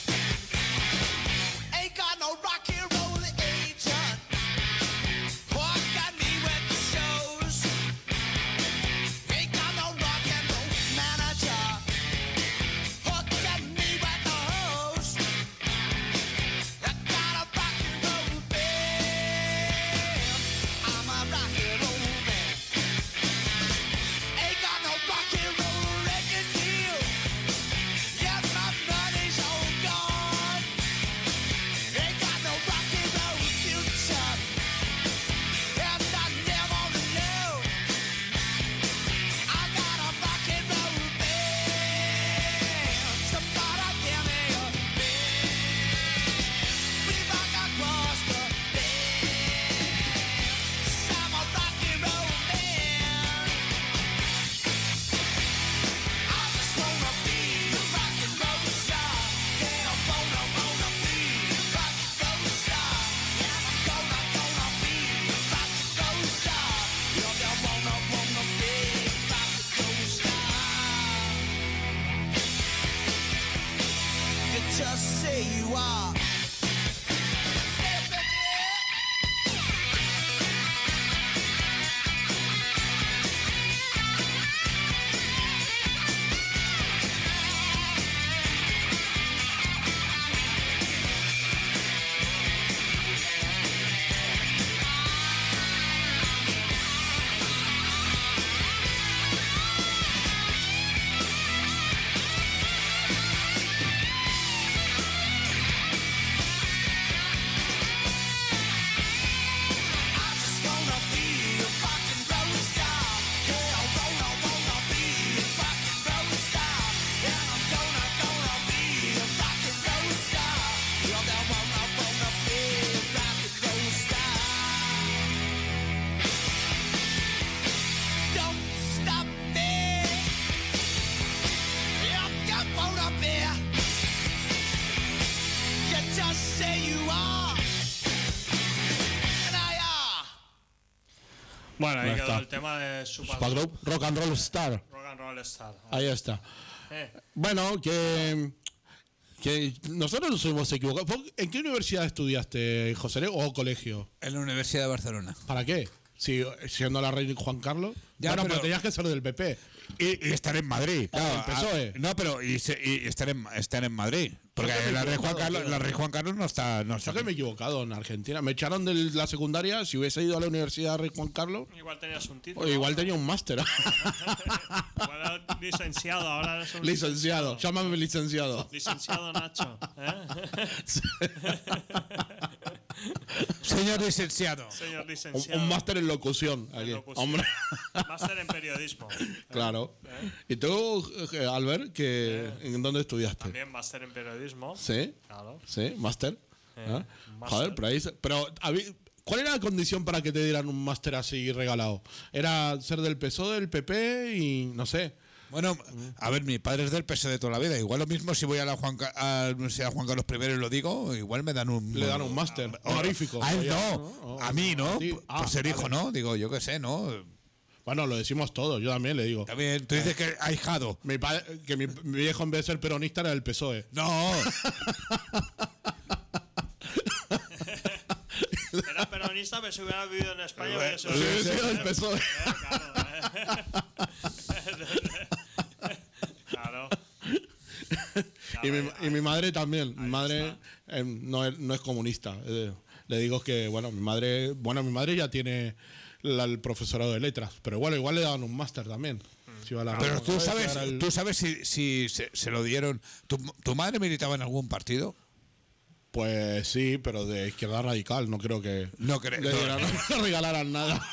Ain't got no rock and roll agent. What got me with the shows? Ain't got no rock and roll manager. What got me with the hoes? I got a rock and roll band. I'm a rock and roll man. Ain't got no rock and roll record deal. Yeah, my money's all gone. Ain't got no rock and roll future. And I never know. I got a rock and roll band. Somebody give me a band. We rock across the land. I'm a rock and roll man. I just wanna be a rock and roll star. Yeah, I wanna, wanna be a rock and roll star. Yeah, I'm gonna, gonna be a rock and roll star. Yeah, I wanna, wanna be a rock and roll star. You just say you are. Hey, baby. I just wanna be a rock and roll star. Yeah, I wanna, wanna be a rock and roll star. And I'm gonna, gonna be a rock and roll star. Yeah, I wanna, wanna be a rock and roll star. Don't stop me. Yeah, I wanna be. You just say you are. And I are. Bueno, ahí Ahí quedó está. el tema de Super Supergroup Rock and Roll Star. Rock and Roll Star. Ahí está. Eh, Bueno, que, que nosotros nos hemos equivocado. ¿Vos ¿En qué universidad estudiaste, José, o colegio? En la Universidad de Barcelona. ¿Para qué? Si, siendo la reina Juan Carlos. Ya, bueno, pero, pero- tenías que ser del P P. Y, y estar en Madrid. Ah, Claro, el P S O E. ah, no, pero y, se- y estar, en, estar en Madrid. Porque Yo que me la he rey, Juan equivocado, Carlos, tío. la rey Juan Carlos no está. No Yo está que me he equivocado en Argentina. Me echaron de la secundaria. Si hubiese ido a la Universidad Rey Juan Carlos, igual tenías un título. o igual tenía un máster. Igual eras licenciado, ahora eres un Licenciado. Llámame licenciado. Licenciado Nacho. ¿eh? Señor licenciado. Señor Un, licenciado. un máster en locución. En Aquí. locución. Hombre. Máster en periodismo. Claro. ¿Y tú, eh, Albert, que, en dónde estudiaste? También máster en periodismo. Sí. Claro. Sí, máster. Eh, ¿Ah? máster. Joder, pero, ahí se- pero habí- ¿cuál era la condición para que te dieran un máster así regalado? ¿Era ser del P S O E, del P P y no sé? Bueno, a ver, mi padre es del P S O E de toda la vida. Igual lo mismo si voy a la, Juan, Ca- a la Universidad Juan Carlos primero y lo digo, igual me dan un... Le dan un máster honorífico. A él Ya, no, a mí no, A ti. por Ah, ser hijo vale. no, digo, yo qué sé, ¿no? Bueno, lo decimos todos, yo también le digo. También, tú dices que ahijado. Mi padre, que mi, mi viejo en vez de ser peronista era del P S O E. No, Era peronista, pero si hubiera vivido en España hubiera sido- Sí, sí, del P S O E. Eh, Claro. eh. Claro. y, mi, y mi madre también. Mi madre eh, no, es, no es comunista. Eh, le digo que, bueno, mi madre, bueno, mi madre ya tiene la, el profesorado de letras, pero igual, igual le daban un máster también. Mm. Si la pero tú sabes, el... tú sabes si, si se, se lo dieron. ¿Tu, ¿Tu madre militaba en algún partido? Pues sí, pero de izquierda radical, no creo que no creo, le dieran, no, no regalaran nada.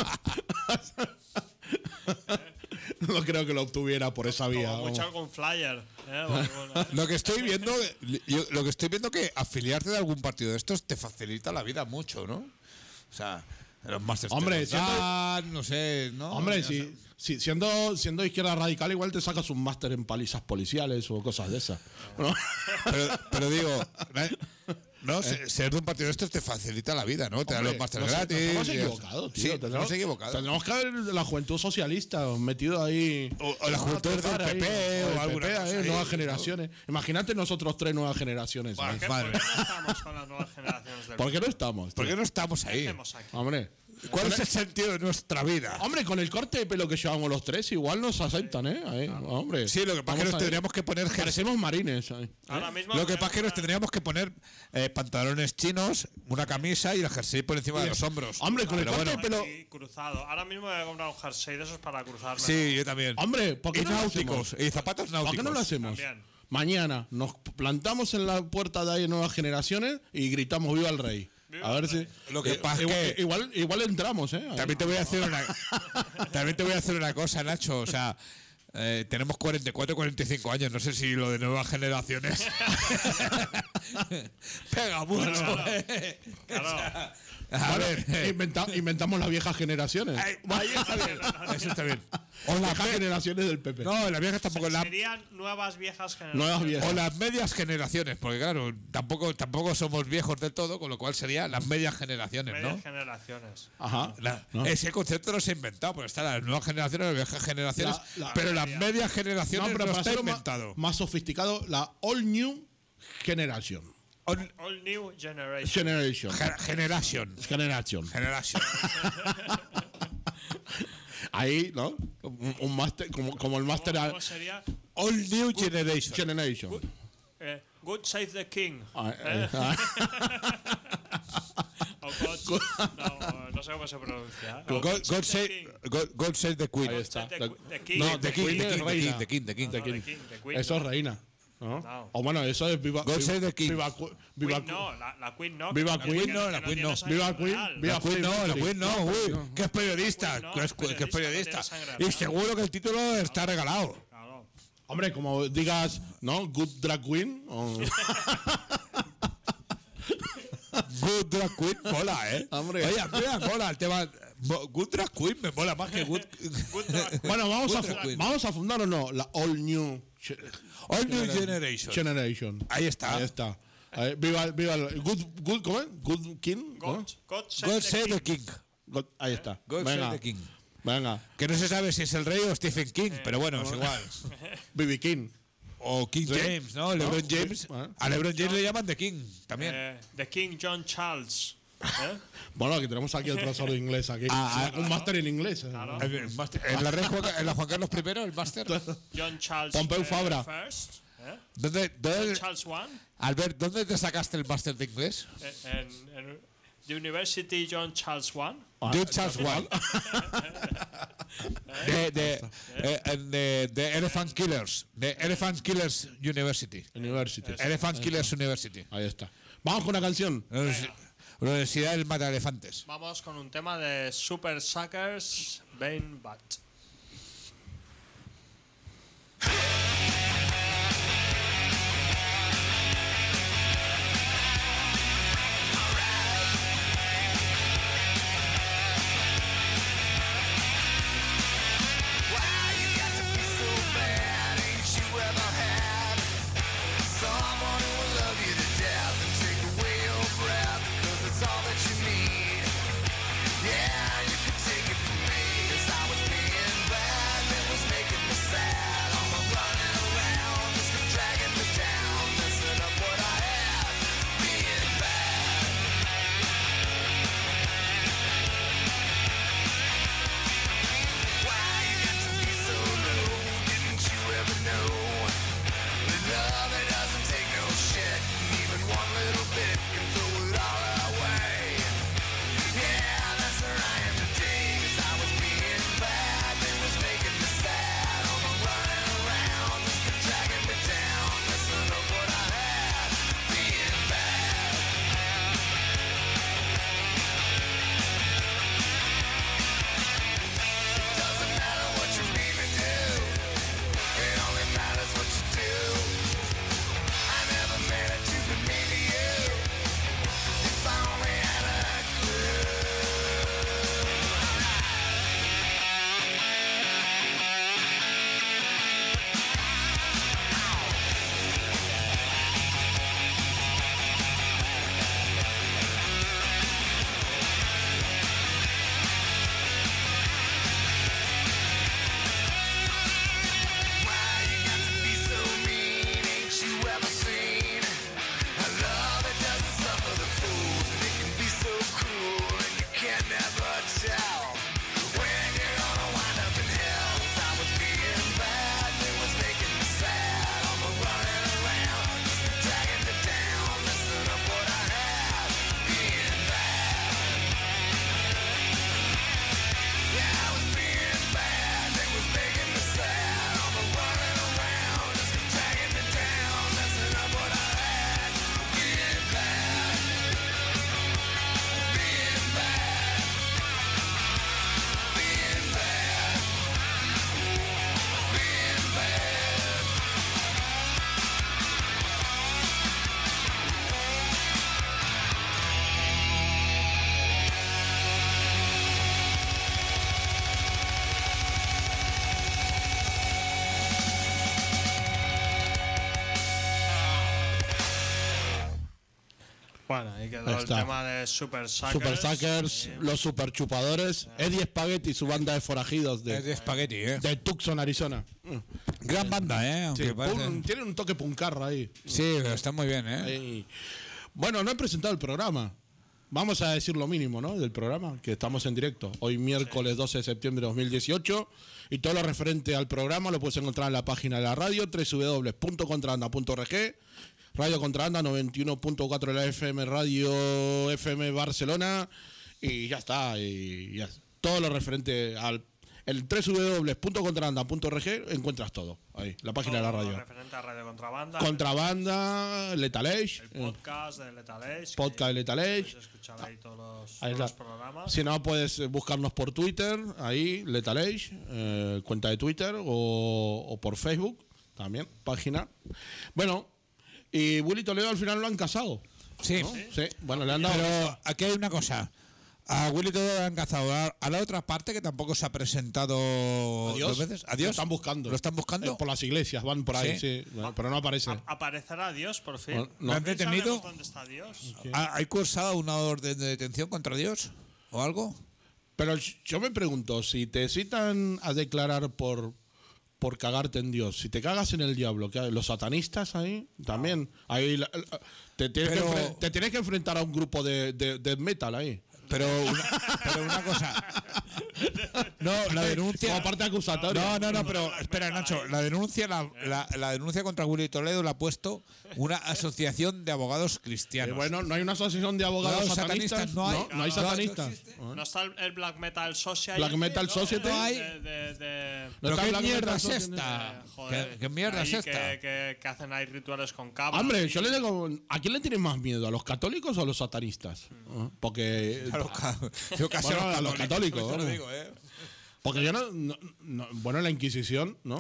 No creo que lo obtuviera por esa vía. Como mucho algún flyer. ¿eh? Bueno, bueno. Lo que estoy viendo, yo, lo que estoy viendo que afiliarte de algún partido de estos te facilita la vida mucho, ¿no? O sea, los másteres. Hombre, siendo, dan, no sé, ¿no? Hombre, si, si siendo siendo izquierda radical igual te sacas un máster en palizas policiales o cosas de esas. ¿No? Pero, pero digo, no, ¿Eh? ser de un partido de estos te facilita la vida, ¿no? Te dan los másteres no sé, gratis. Nos hemos equivocado, tío. Sí, tendremos, nos hemos equivocado. Tendremos que haber la juventud socialista metido ahí. O, o la juventud del P P ahí, o, o alguna P P, cosa eh, ahí, nuevas generaciones. Imagínate nosotros tres nuevas generaciones. ¿Por qué, ¿por qué no estamos con las nuevas generaciones del ¿Por qué no estamos? ¿Por qué no estamos ahí? Hombre. ¿Cuál es el sentido de nuestra vida? Hombre, con el corte de pelo que llevamos los tres, igual nos aceptan, ¿eh? Ahí, hombre. Sí, lo que pasa es que nos tendríamos que poner. Parecemos marines. ¿eh? Ahora mismo lo que pasa es que nos tendríamos que poner eh, pantalones chinos, una camisa y el jersey por encima de los hombros. Hombre, con el corte de pelo. Cruzado. Ahora mismo voy a comprar un jersey de esos para cruzarme. Sí, yo también. Hombre, ¿por qué y no náuticos. Lo hacemos? Y zapatos náuticos. ¿Por qué no lo hacemos? También. Mañana nos plantamos en la puerta de ahí nuevas generaciones y gritamos ¡Viva el Rey! A ver si. Lo que eh, pasa igual, que igual, igual entramos, ¿eh? También te voy a hacer una. También te voy a hacer una cosa, Nacho. O sea, eh, tenemos cuarenta y cuatro, cuarenta y cinco años. No sé si lo de nuevas generaciones pega mucho. Claro. ¿eh? Claro. O sea, a Bueno, ver, inventa, inventamos las viejas generaciones. Ay, ahí está bien. Eso está bien. O Las las viejas me- generaciones del P P. No, las viejas tampoco. La- Serían nuevas viejas generaciones. Nuevas viejas. o las medias generaciones, porque claro, tampoco tampoco somos viejos del todo, con lo cual sería las medias generaciones, Medias ¿no? generaciones. Ajá. La- ¿no? Ese concepto no se ha inventado, porque están las nuevas generaciones, las viejas generaciones, La- la- pero las media. medias No, generaciones no, pero para está hacerlo más, inventado. más sofisticado, la All New Generation. On- All New Generation. Generation. Ge- Generation. Generation. Generation. Ahí, ¿no? Un, un máster, como, como el máster ¿Cómo, a- cómo sería? All New Generation. Generation. Eh, good Save the King. Ah, ¿Eh? eh, ah. O God, no, no sé cómo se pronuncia. God, God, the save, King. God, God save the Queen. Ahí está. The, The- the King. No, The King, Queen The es King, The reina. King, The King, The King. No, The the King. King, the Queen, Eso es no. reina. ¿no? No. O bueno, eso es viva. God save the King. Viva, Cu- viva, Queen no, la, la Queen no. Viva que Queen, que no, la que Queen tiene no. sangre Viva Queen, real. viva La Queen no, la Queen no, uy, que es periodista, La Queen no, que es, es que es periodista, periodista. no tiene sangre Y real. seguro que el título está regalado. Claro. Hombre, como digas, ¿no? Good Drag Queen. O... Good Drag Queen mola, ¿eh? Hombre. Oye, a mí me mola el tema. Mo- Good Drag Queen me mola más que Good. Good Drag- Bueno, vamos a, Good Drag fu- Queen. vamos a fundar o no la All New Ge- All New Generation. Generation. Ahí está. Ahí está. Ahí, viva, viva el Good, good, ¿cómo es? Good King. ¿cómo? God, God Save God the Save King. the King. God- ahí está. God Venga. Save the King. Venga. Que no se sabe si es el rey o Stephen King, pero bueno, es igual. B B King. O King Sí. James, ¿no? LeBron ¿No? James. Sí. Ah. A LeBron James le llaman The King también. Eh, the King John Charles. ¿Eh? Bueno, aquí tenemos aquí el profesor de inglés. Aquí. Ah, un máster en inglés. eh. Claro. El máster- En la, red Juan, en la Juan Carlos I, el máster. John Charles Pompeu eh, Fabra. First. ¿Eh? ¿Dónde, John dónde, Charles One. Albert, ¿dónde te sacaste el máster de inglés? eh, En, en the University John Charles One. Ah, John Charles One. de, de, eh, en de, de Elephant Killers. De Elephant Killers University. University. Elephant Killers University. Ahí está. Vamos con una canción. Universi- Universidad del Mata Elefantes. Vamos con un tema de Super Suckers, Bane Bat. Take it from me, 'cause I was being bad, it was making me sad. On the run spit can throw it all away. Yeah, that's where I am today. 'Cause I was being bad, it was making me sad. All the running around, just kept dragging me down. Messing up what I had, being bad. It doesn't matter what you mean to do, it only matters what you do. I never meant it to be mean to you. If I only had a clue. Why you got to be so mean? Ain't you ever seen a love that doesn't suffer the fools? And it can be so cruel, and you can never tell when you're gonna wind up in hell. 'Cause I was being bad, and it was making me sad. All the running around, just dragging me down, messing up what I had, being bad. Yeah, I was being bad, it was making me sad. All the running around, just dragging me down, messing up what I had, being bad. Being bad. Being bad. Being bad. Bueno, ahí quedó Ahí el está. tema de Super Suckers. Super Suckers, Sí. los Super Chupadores, Eddie Spaghetti y su banda de forajidos de, Es de espagueti, ¿eh? de Tucson, Arizona. Mm. Gran banda, ¿eh? Aunque Sí, parece- pun- tienen un toque puncarra ahí. Sí, pero está muy bien, ¿eh? Ahí. Bueno, no he presentado el programa. Vamos a decir lo mínimo, ¿no? Del programa, que estamos en directo. Hoy miércoles doce de septiembre de dos mil dieciocho. Y todo lo referente al programa lo puedes encontrar en la página de la radio, doble u doble u doble u punto contrabanda punto org. Radio Contrabanda noventa y uno punto cuatro de la F M, Radio F M Barcelona. Y ya está. Y ya. Todo lo referente al el doble u doble u doble u punto contrabanda punto org encuentras todo. Ahí, la página de la Todo radio. referente a Radio Contrabanda. Contrabanda, Lethal Age. El podcast de Lethal Age. Podcast de Lethal Age. Puedes escuchar ahí todos los, Ahí todos los está. programas. Si no, puedes eh, buscarnos por Twitter, ahí, Lethal Age, eh, cuenta de Twitter, o, o por Facebook, también, página. Bueno, y Willy Toledo al final lo han casado. Sí. ¿no? Sí, bueno, le han dado... Pero aquí hay una cosa. A Willy todo lo han cazado. A a la otra parte que tampoco se ha presentado Adiós. dos veces. Lo Adiós. están buscando. ¿Lo están buscando? Eh, por las iglesias, van por ahí, ¿Sí? sí, bueno, pero no aparece. A- ¿Aparecerá Dios por fin? No, no. ¿Lo han ¿Sabemos detenido? dónde está Dios? ¿Ha- ¿Hay cursado una orden de detención contra Dios? ¿O algo? Pero yo me pregunto, si te citan a declarar por por cagarte en Dios, si te cagas en el diablo, que hay los satanistas ahí también, ahí la- la- te, tienes Pero- que enfre- te tienes que enfrentar a un grupo de, de, de metal ahí. Pero una, pero una cosa. No, la denuncia. Como parte acusatoria. No, no, no, pero espera, Nacho. La denuncia, la, la, la denuncia contra Willy Toledo la ha puesto una asociación de abogados Eh, cristianos. bueno, no hay una asociación de abogados No, satanistas. satanistas no hay. No, no hay No, satanistas. ¿No está el, el Black Metal Society? Black Metal ¿no? Society. De- No hay. de- de- de- No ¿Pero está qué Black mierda Metal es Society. esta? eh, joder, ¿Qué, qué mierda ahí es esta? Que, que- que hacen ahí rituales con cabras. Hombre, yo le digo, ¿a quién le tienes más miedo? ¿A los católicos o a los satanistas? Ah, Porque. A los ca- yo casi Bueno, a a los católicos, te lo vamos. digo, ¿eh? Porque yo no, no- no- Bueno, la Inquisición, ¿no?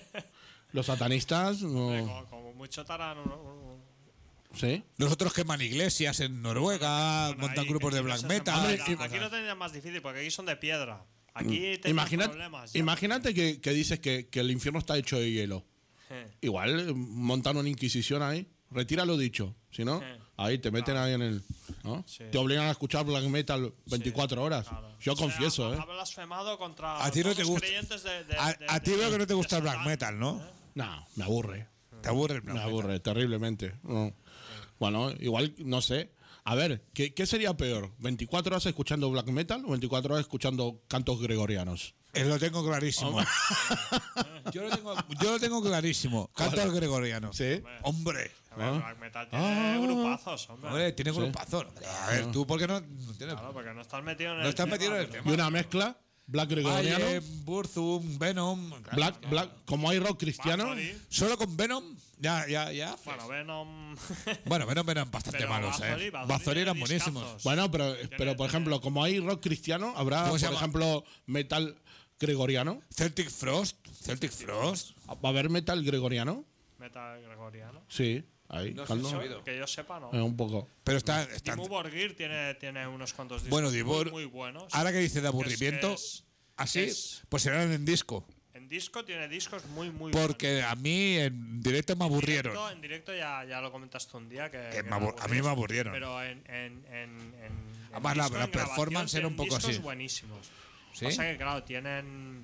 Los satanistas, no. Como, como mucho tarán. un- un- Sí. Los otros queman iglesias en Noruega, bueno, montan ahí grupos que de no black se metal. separan. y Aquí cosas. lo tendrían más difícil porque aquí son de piedra. Aquí tenemos Imagínate, problemas. ya. imagínate que, que dices que, que el infierno está hecho de hielo. Eh, Igual eh, montan una inquisición ahí. Retira lo dicho. Si no, Eh. ahí te meten ahí en el. ¿no? Sí. Te obligan a escuchar black metal veinticuatro horas. claro. Yo O sea, confieso, ha, ¿eh? ha blasfemado contra A ti no todos te los gusta. creyentes de, de- A, de- a ti de- veo que no te de gusta el black Satán. metal, ¿no? No, me aburre. Te aburre el black Me metal. aburre terriblemente. No. Bueno, igual, no sé. A ver, ¿qué, ¿qué sería peor? ¿veinticuatro horas escuchando black metal o veinticuatro horas escuchando cantos gregorianos? Eh, lo tengo clarísimo. yo, lo tengo, yo lo tengo clarísimo. Cantos gregorianos. ¿Sí? Hombre. A ver, ¿Ah? Black Metal tiene Ah. grupazos, hombre. Hombre, tiene Sí. grupazos. A ver, tú, ¿por qué no, no tienes? Claro, porque no estás metido en No el estás tema, metido en el pero- tema. Y una mezcla, Black Gregoriano, Mayhem, Burzum, Venom. claro, Black, no. Black, como hay rock cristiano, Bathory. Solo con Venom, ya, ya, ya. Bueno, Venom. Bueno, Venom eran bastante Pero malos, Bathory, eh. Bathory Bathory eran tiene buenísimos. discazos. bueno, pero, pero por ejemplo, como hay rock cristiano, habrá, ¿Cómo por se llama? ejemplo, metal gregoriano. Celtic Frost, Celtic Frost. ¿Va a haber metal gregoriano? Metal gregoriano. Sí, ahí, No sé caldo. si ha habido. Que yo sepa, no. Eh, un poco. Pero está, está Dimmu Borgir tiene, tiene unos cuantos discos bueno, muy, Dibor. muy buenos. Ahora que dice de aburrimiento, Es- así, es- pues serán en disco. En disco tiene discos muy, muy Porque a mí en directo me buenos. aburrieron. En directo, en directo ya, ya lo comentaste un día. Que, Que que me abur- a mí me aburrieron. Pero en. en, en, en en Además, la- disco, la en performance grabación, era un tienen poco discos así. buenísimos. ¿Sí? Pasa que, claro, tienen.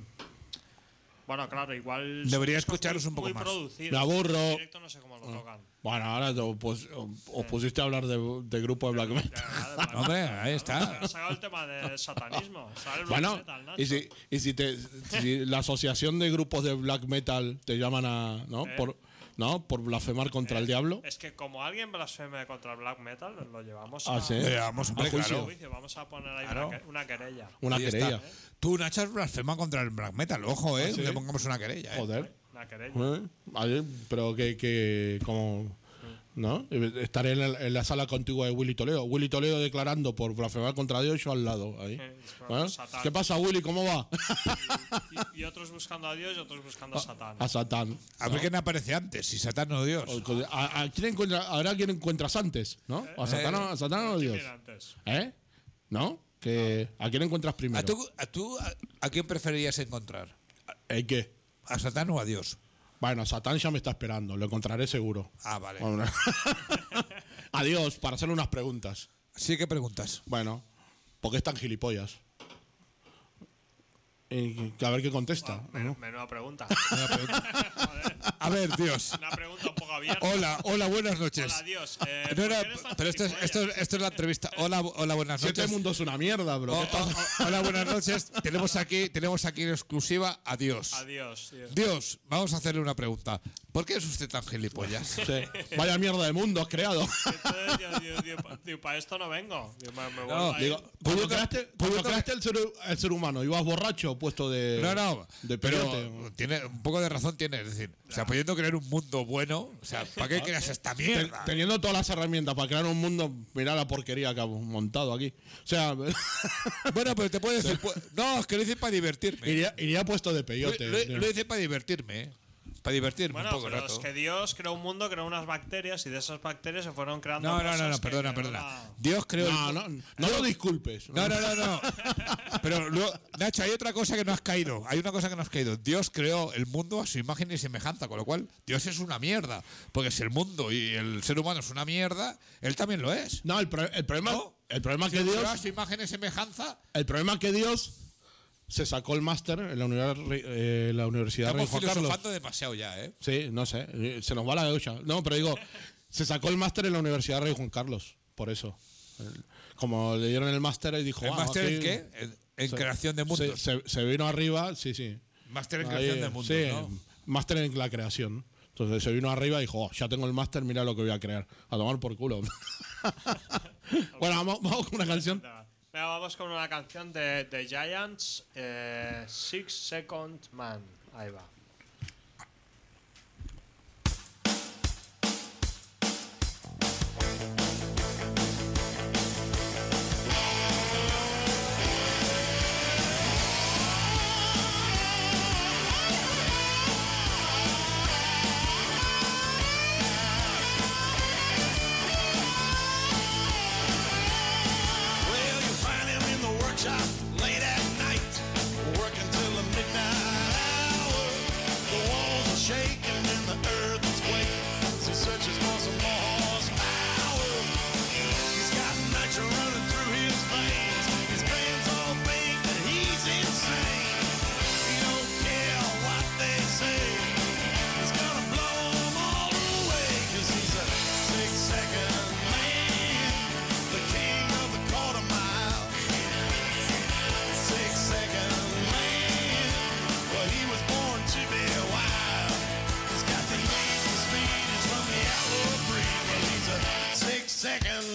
Bueno, claro, igual. son Debería discos escucharlos muy- un poco muy más. producidos. Me aburro. En directo no sé cómo lo tocan. Bueno, ahora te- pues, os pusiste a hablar de, de grupo de black De metal. verdad, de verdad. Hombre, ahí está. Has sacado el tema de satanismo. ¿Sabes? Black Bueno, metal, Nacho. y si, y si, te, si la asociación de grupos de black metal te llaman a, ¿no? Eh. Por, ¿no? Por blasfemar contra el diablo. Es que como alguien blasfeme contra el black metal, lo llevamos Ah, a, sí. Le damos, hombre, A juicio. claro. juicio. Vamos a poner ahí Claro. una, que- una querella. Una Ahí querella. está. Tú, Nacho, has blasfemado contra el black metal. Ojo, eh. ¿Ah, sí? Le pongamos una querella, eh. Joder. Una querella. ¿Eh? Ayer, pero que, que como. ¿No? Estaré en, el- en la sala contigua de Willy Toledo. Willy Toledo declarando por blasfemar contra Dios, yo al lado. Ahí. Eh, ¿Eh? Satán. ¿Qué pasa, Willy? ¿Cómo va? Y, y otros buscando a Dios y otros buscando a Satán. A Satán. A ver quién aparece antes, si Satán o Dios. ¿A, a quién encuentra, habrá quien encuentras antes? ¿no? ¿A Satán, o- a Satán o a ¿Quién Dios? viene antes? ¿Eh? ¿No? Que, ¿A quién encuentras primero? ¿A tú, a, tú a, a quién preferirías encontrar? ¿El qué? ¿A Satán o a Dios? Bueno, Satán ya me está esperando, lo encontraré seguro. Ah, vale. Hombre. Adiós, para hacerle unas preguntas. Sí, ¿qué preguntas? Bueno, ¿por qué están gilipollas? Y que a ver qué contesta. Men- ¿no? Menuda pregunta. Joder, A ver, Dios. una pregunta un poco abierta. Hola, hola, buenas noches. Hola, Dios. Eh, No, ¿por no, qué eres tan pero esto es, esto, es- esto es la entrevista. Hola, hola, buenas Si este noches. mundo es una mierda, bro. Oh, ¿qué estás- oh, oh, hola, buenas noches. Tenemos aquí, tenemos aquí en exclusiva a Dios. Adiós, Dios. Dios, vamos a hacerle una pregunta. ¿Por qué es usted tan gilipollas? Sí. Vaya mierda de mundo has creado. Entonces, yo, yo, yo, pa- digo, para esto no vengo. Digo, me, me vuelvo No, a ir. Digo, cuando Pudiendo- creaste, cuando pudiendo- creaste el, ser, el ser humano, ibas borracho, puesto de. No, no, de pero peyote. tiene un poco de razón tiene, es decir, o sea, pudiendo crear un mundo bueno, o sea, ¿para qué creas esta Ten- mierda? teniendo todas las herramientas para crear un mundo, mira la porquería que has montado aquí. O sea, Bueno, pero te puedes decir, pu- no, es que lo hice para divertirme. iría, iría puesto de Lo, peyote. lo- lo hice para divertirme, ¿eh? Para divertirme Bueno, un poco pero rato. es que Dios creó un mundo, creó unas bacterias y de esas bacterias se fueron creando No, no, cosas no, no, que perdona, creó perdona. la- Dios creó no, el- no, no lo disculpes. No, no, no, no. Pero luego, Nacho, hay otra cosa que no has caído. Hay una cosa que no has caído. Dios creó el mundo a su imagen y semejanza, con lo cual Dios es una mierda. Porque si el mundo y el ser humano es una mierda, él también lo es. No, el, pro- el problema, ¿No? el problema que Si creó a Dios, su imagen y semejanza, el problema que Dios se sacó el máster en la, univers- eh, la Universidad Rey estamos Juan Carlos. filosofando demasiado ya, ¿eh? Sí, no sé, eh, se nos va la ducha. No, pero digo, se sacó el máster en la Universidad Rey Juan Carlos, por eso. El- Como le dieron el máster y dijo, ¿El ah, máster en aquí- qué? En, en se- creación de mundos. Se, se- se vino arriba, sí, sí. Máster en Ahí, creación de mundos, sí, ¿no? máster en la creación. Entonces se vino arriba y dijo, oh, ya tengo el máster, mira lo que voy a crear. A tomar por culo. Bueno, vamos, vamos con una canción. Venga, vamos con una canción de The Giants, eh, Six Second Man. Ahí va. Well, you find him in the workshop late at night, working till the midnight hour.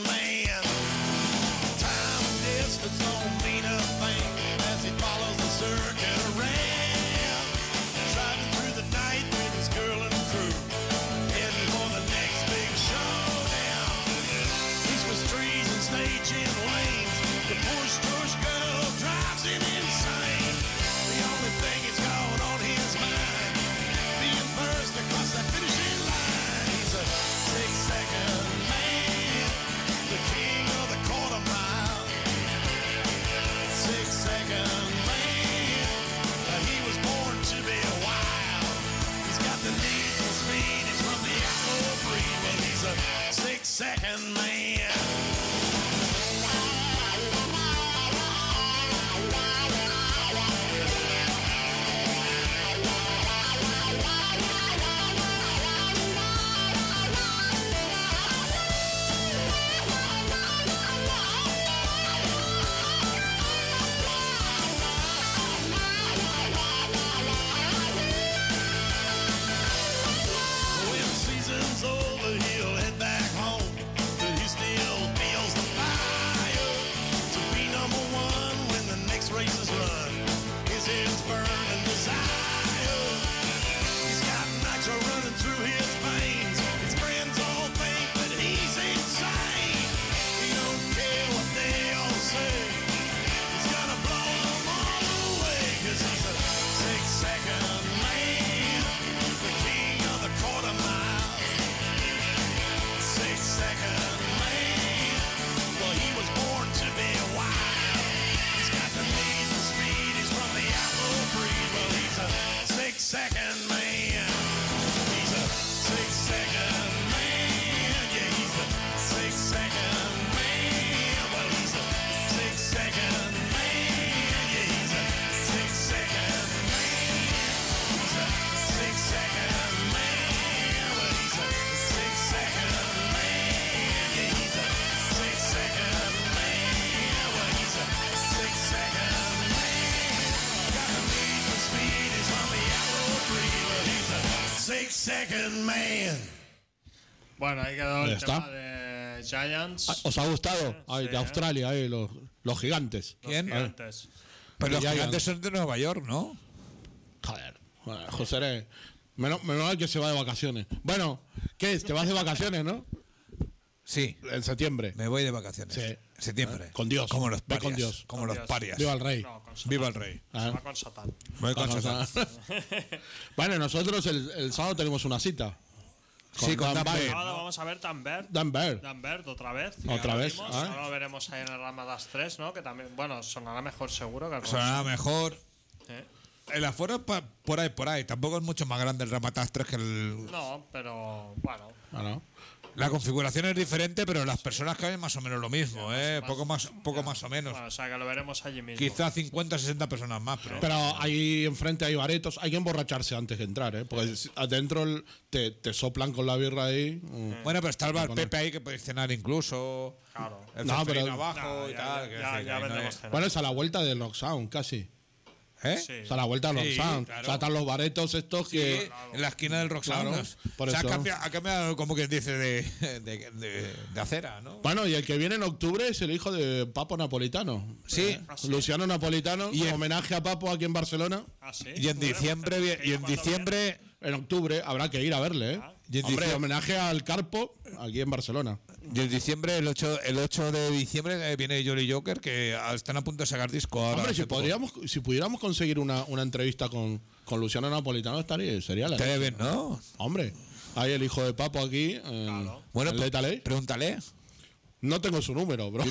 man. Time and distance don't mean a thing as he follows the circuit around. Driving through the night with his girl and crew, heading for the next big showdown. He's with trees and staging lanes. The Porsche George girl drives him insane. The only thing he's got on his mind, being first across that finishing line. He's a six-second man, the king of the quarter mile. Six-second man, he was born to be wild. He's got the need for speed, he's from the outlaw breed. Well, he's a six-second man. When the season's over, he'll head back home, but he still feels the fire to be number one when the next race is run. Is his burning desire. He's got nitro running through his veins. His friends all think that he's insane. He don't care what they all say. He's gonna blow them all away, 'cause he's a six-second man, the king of the quarter mile. Six-second man, well, he was born to be wild. He's got the need for speed, he's from the outlaw breed. Well, he's a six-second man. He's a six-second man. Yeah, he's a six-second man. Well, he's a six-second man. Yeah, he's a six-second man. He's a six-second man. Well, he's a six-second man. Yeah, he's a six-second man. Well, he's a six-second man. Got the need for speed, he's from the outlaw breed. Well, he's a six-second man. Bueno, ahí quedó Ya el está. tema de Giants. Ah, ¿Os ha gustado? Ay, Sí, de ¿eh? Australia, ahí, los, los gigantes. Los ¿Quién? gigantes. Pero los Ya, ya. gigantes son de Nueva York, ¿no? Joder, joder, José, menos, menos mal que se va de vacaciones. Bueno, ¿qué es? ¿Te vas de vacaciones, no? Sí, En septiembre. me voy de vacaciones. Sí. Septiembre. Con Dios. Como los Ve parias. con Dios. Como Con los Dios. parias. Viva el rey. No, con Satán. Viva el rey. Se Ah. va con Satán. Voy con Vamos a- Satán. Bueno, nosotros el, el sábado tenemos una cita. Sí, con Dan Baird. Baird. Ahora vamos a ver Dan Baird. Dan Baird. Dan Baird otra vez. Otra Ya lo vez, vimos. ah. Ahora lo veremos ahí en el Ramadas tres, ¿no? Que también, bueno, sonará mejor seguro que el Sonará Rosso. mejor. ¿Eh? El aforo es pa- por ahí, por ahí. Tampoco es mucho más grande el Ramatas tres que el. No, pero bueno. Bueno, La configuración es diferente, pero las personas caben más o menos lo mismo, ¿eh? Poco más, poco más o menos. Bueno, o sea que lo veremos allí mismo. Quizá cincuenta, sesenta personas más, pero. pero ahí enfrente hay baretos. Hay que emborracharse antes de entrar, ¿eh? Porque si- adentro el- te, te soplan con la birra ahí. mm. Bueno, pero está el bar Pepe ahí que podéis cenar incluso. Claro. El No, ceferín pero- abajo No, y ya- tal. ya- quiero ya- decir, ya que no vendremos es- cenar. Bueno, es a la vuelta del Rock Sound, casi. ¿Eh? Sí. O sea, a la vuelta del Rock Sí, Sound. claro. O sea, están los baretos estos Sí, que. en la esquina del Rock Sound. Claro, por o sea, eso. ha cambiado, ha cambiado, como que dice, de, de, de- de acera, ¿no? Bueno, y el que viene en octubre es el hijo de Papo Napolitano. Sí. Ah, sí. Luciano Napolitano, Y en- homenaje a Papo aquí en Barcelona. Ah, sí. Y en diciembre, vi- y en diciembre, En octubre habrá que ir a verle, ¿eh? Y en Hombre, diciembre- homenaje al Carpo aquí en Barcelona. y en diciembre, el ocho, el ocho de diciembre, eh, viene Jolly Joker, que ah, están a punto de sacar disco ahora. Hombre, si, hace poco. podríamos, si pudiéramos conseguir una, una entrevista con, con Luciano Napolitano, estaría, sería la Estaría leche. bien, ¿no? Hombre, hay el hijo de Papo aquí. En, Claro. Bueno, en pre- Lethal Age. pregúntale. No tengo su número, bro.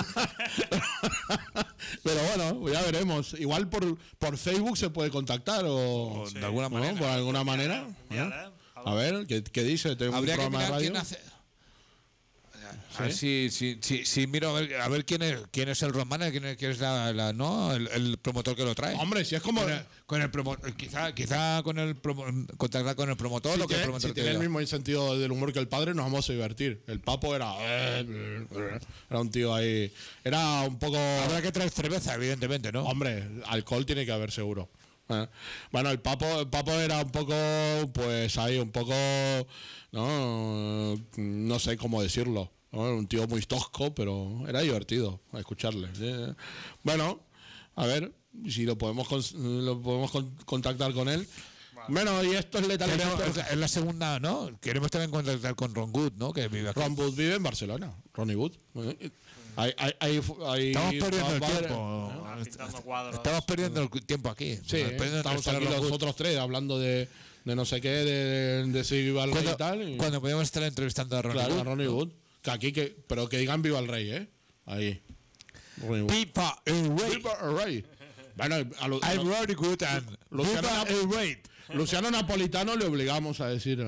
Pero bueno, ya veremos. Igual por, por Facebook se puede contactar o. De alguna ¿no? manera. Por alguna manera. Mírale, ¿eh? ¿eh? A ver, ¿qué, qué dice? Tengo un Habría que programa de mirar radio. quién hace. A ver si, si, si, si miro a ver, a ver quién es quién es el Romana, quién es, quién es la, la- no el, el promotor que lo trae. Hombre, si es como. Con el, con el promo- quizá quizá con el promo- contactar con el promotor Si o que el tiene, promotor si te tiene el diga. mismo sentido del humor que el padre, nos vamos a divertir. El Papo era. Era un tío ahí. Era un poco. Habrá que traer cerveza, evidentemente, ¿no? Hombre, alcohol tiene que haber seguro. Eh, Bueno, el Papo, el Papo era un poco, pues ahí, un poco, no, no sé cómo decirlo. ¿no? Un tío muy tosco, pero era divertido a escucharle. ¿sí? Bueno, a ver si lo podemos cons- lo podemos con- contactar con él. Bueno, y esto es letal. Queremos- es la segunda, ¿no? Queremos también contactar con Ron Wood, ¿no? Que vive aquí. Ron Wood vive en Barcelona. Ronnie Wood. Hay, hay, hay, hay- Estamos perdiendo el padre- tiempo. Ah, pintando cuadros. Estamos perdiendo el tiempo aquí. Sí, Perdiendo estamos el aquí Ron los Wood. otros tres hablando de, de no sé qué, de, de si viva el rey Cuando, y tal. Y, cuando podemos estar entrevistando a Ron claro, Wood. a Ronnie Wood. Que aquí, que, pero que digan viva el rey, ¿eh? Ahí. Ronnie Wood. Viva el rey. Viva el rey. Bueno, a lo- I'm Ronnie Wood and Luciano, Viva el rey. Luciano Napolitano le obligamos a decir.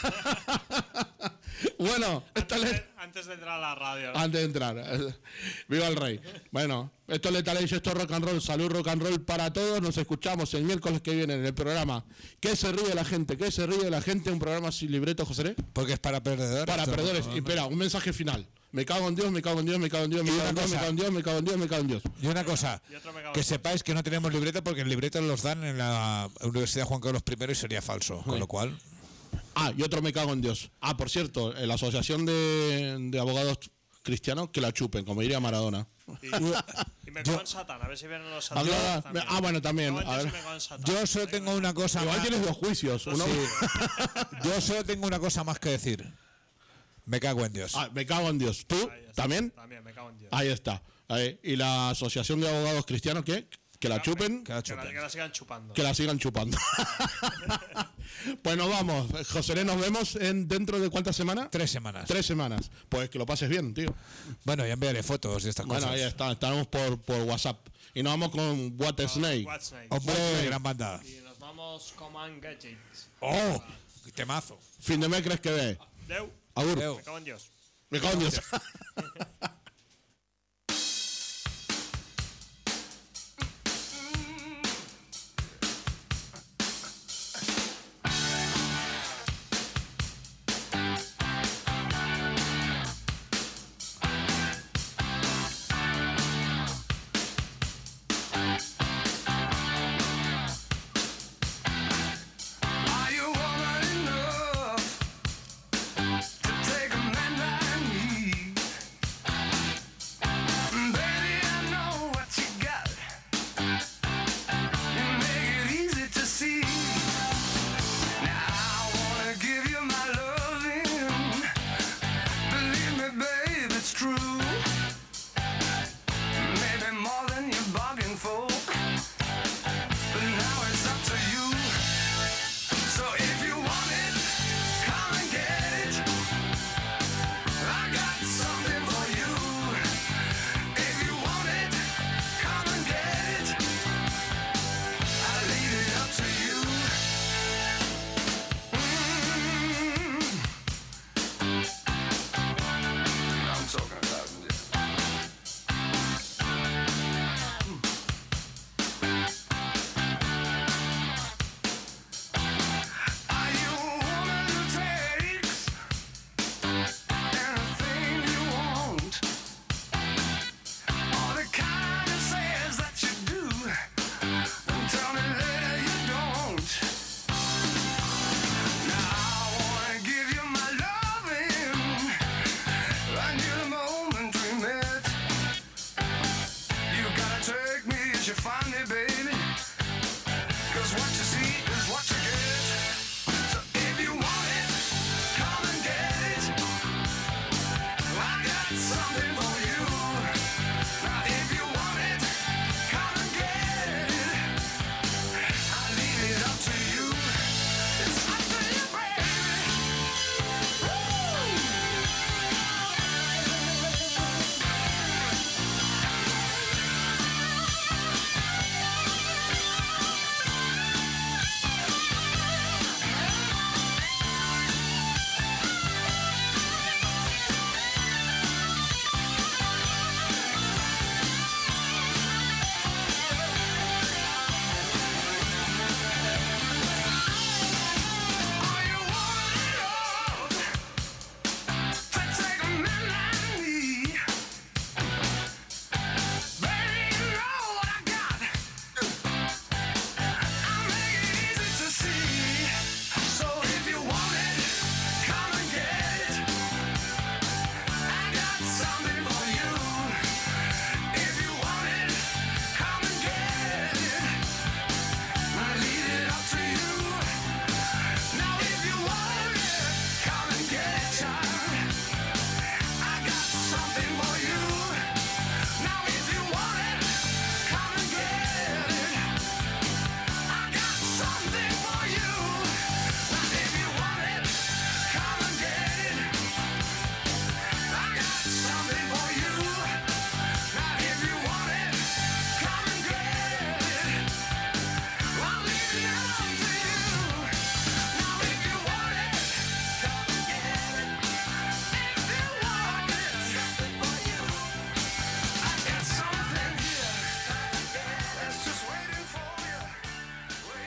Bueno, esta Antes le- de, antes de entrar a la radio. ¿no? antes de entrar. eh, Viva el rey. Bueno, esto es Lethal Age, esto es rock and roll. Salud, rock and roll para todos. Nos escuchamos el miércoles que viene en el programa ¿Qué se ríe la gente? ¿Qué se ríe la gente? Un programa sin libreto, José. Porque es para perdedores. Para Esto- perdedores. Y espera, un mensaje final. Me cago en Dios, me cago en Dios, me cago en Dios, me Y cago en una Dios, me cosa. cago en Dios, me cago en Dios, me cago en Dios. Y una cosa, Y otro me cago que en sepáis que no tenemos libreto porque el libreto los dan en la Universidad Juan Carlos I y sería falso. Con lo cual, Ah, y otro me cago en Dios. Ah, por cierto, en la Asociación de, de Abogados Cristianos, que la chupen, como diría Maradona. Y, y me cago en Satán, a ver si vienen los Habla- satanas. también. ah, bueno, también, Me cago en a Dios ver. y me cago en Satán. yo solo tengo una cosa Igual más. tienes dos juicios. Uno, Yo solo tengo una cosa más que decir. Me cago en Dios. ah, me cago en Dios. ¿Tú Ahí está. también? También, me cago en Dios. Ahí está. Ahí. ¿Y la Asociación de Abogados Cristianos qué? Que la chupen, Que la Que la, chupen. que la sigan chupando. que la sigan chupando. Bueno, vamos. José, nos vemos en dentro de cuántas semanas? Tres semanas. Tres semanas. Pues que lo pases bien, tío. Bueno, ya enviaré fotos de estas Bueno, cosas. ahí está. Estamos por, por WhatsApp. Y nos vamos con What a Snake. What's Snake. Hombre, Hombre. gran banda. Y nos vamos con Man Get It. ¡Oh! Temazo. Fin de mes, ¿crees que ve? Deu. Agur. Deu. Me cago en Dios. Me cago en Dios. Are you woman enough to take a man like me? you.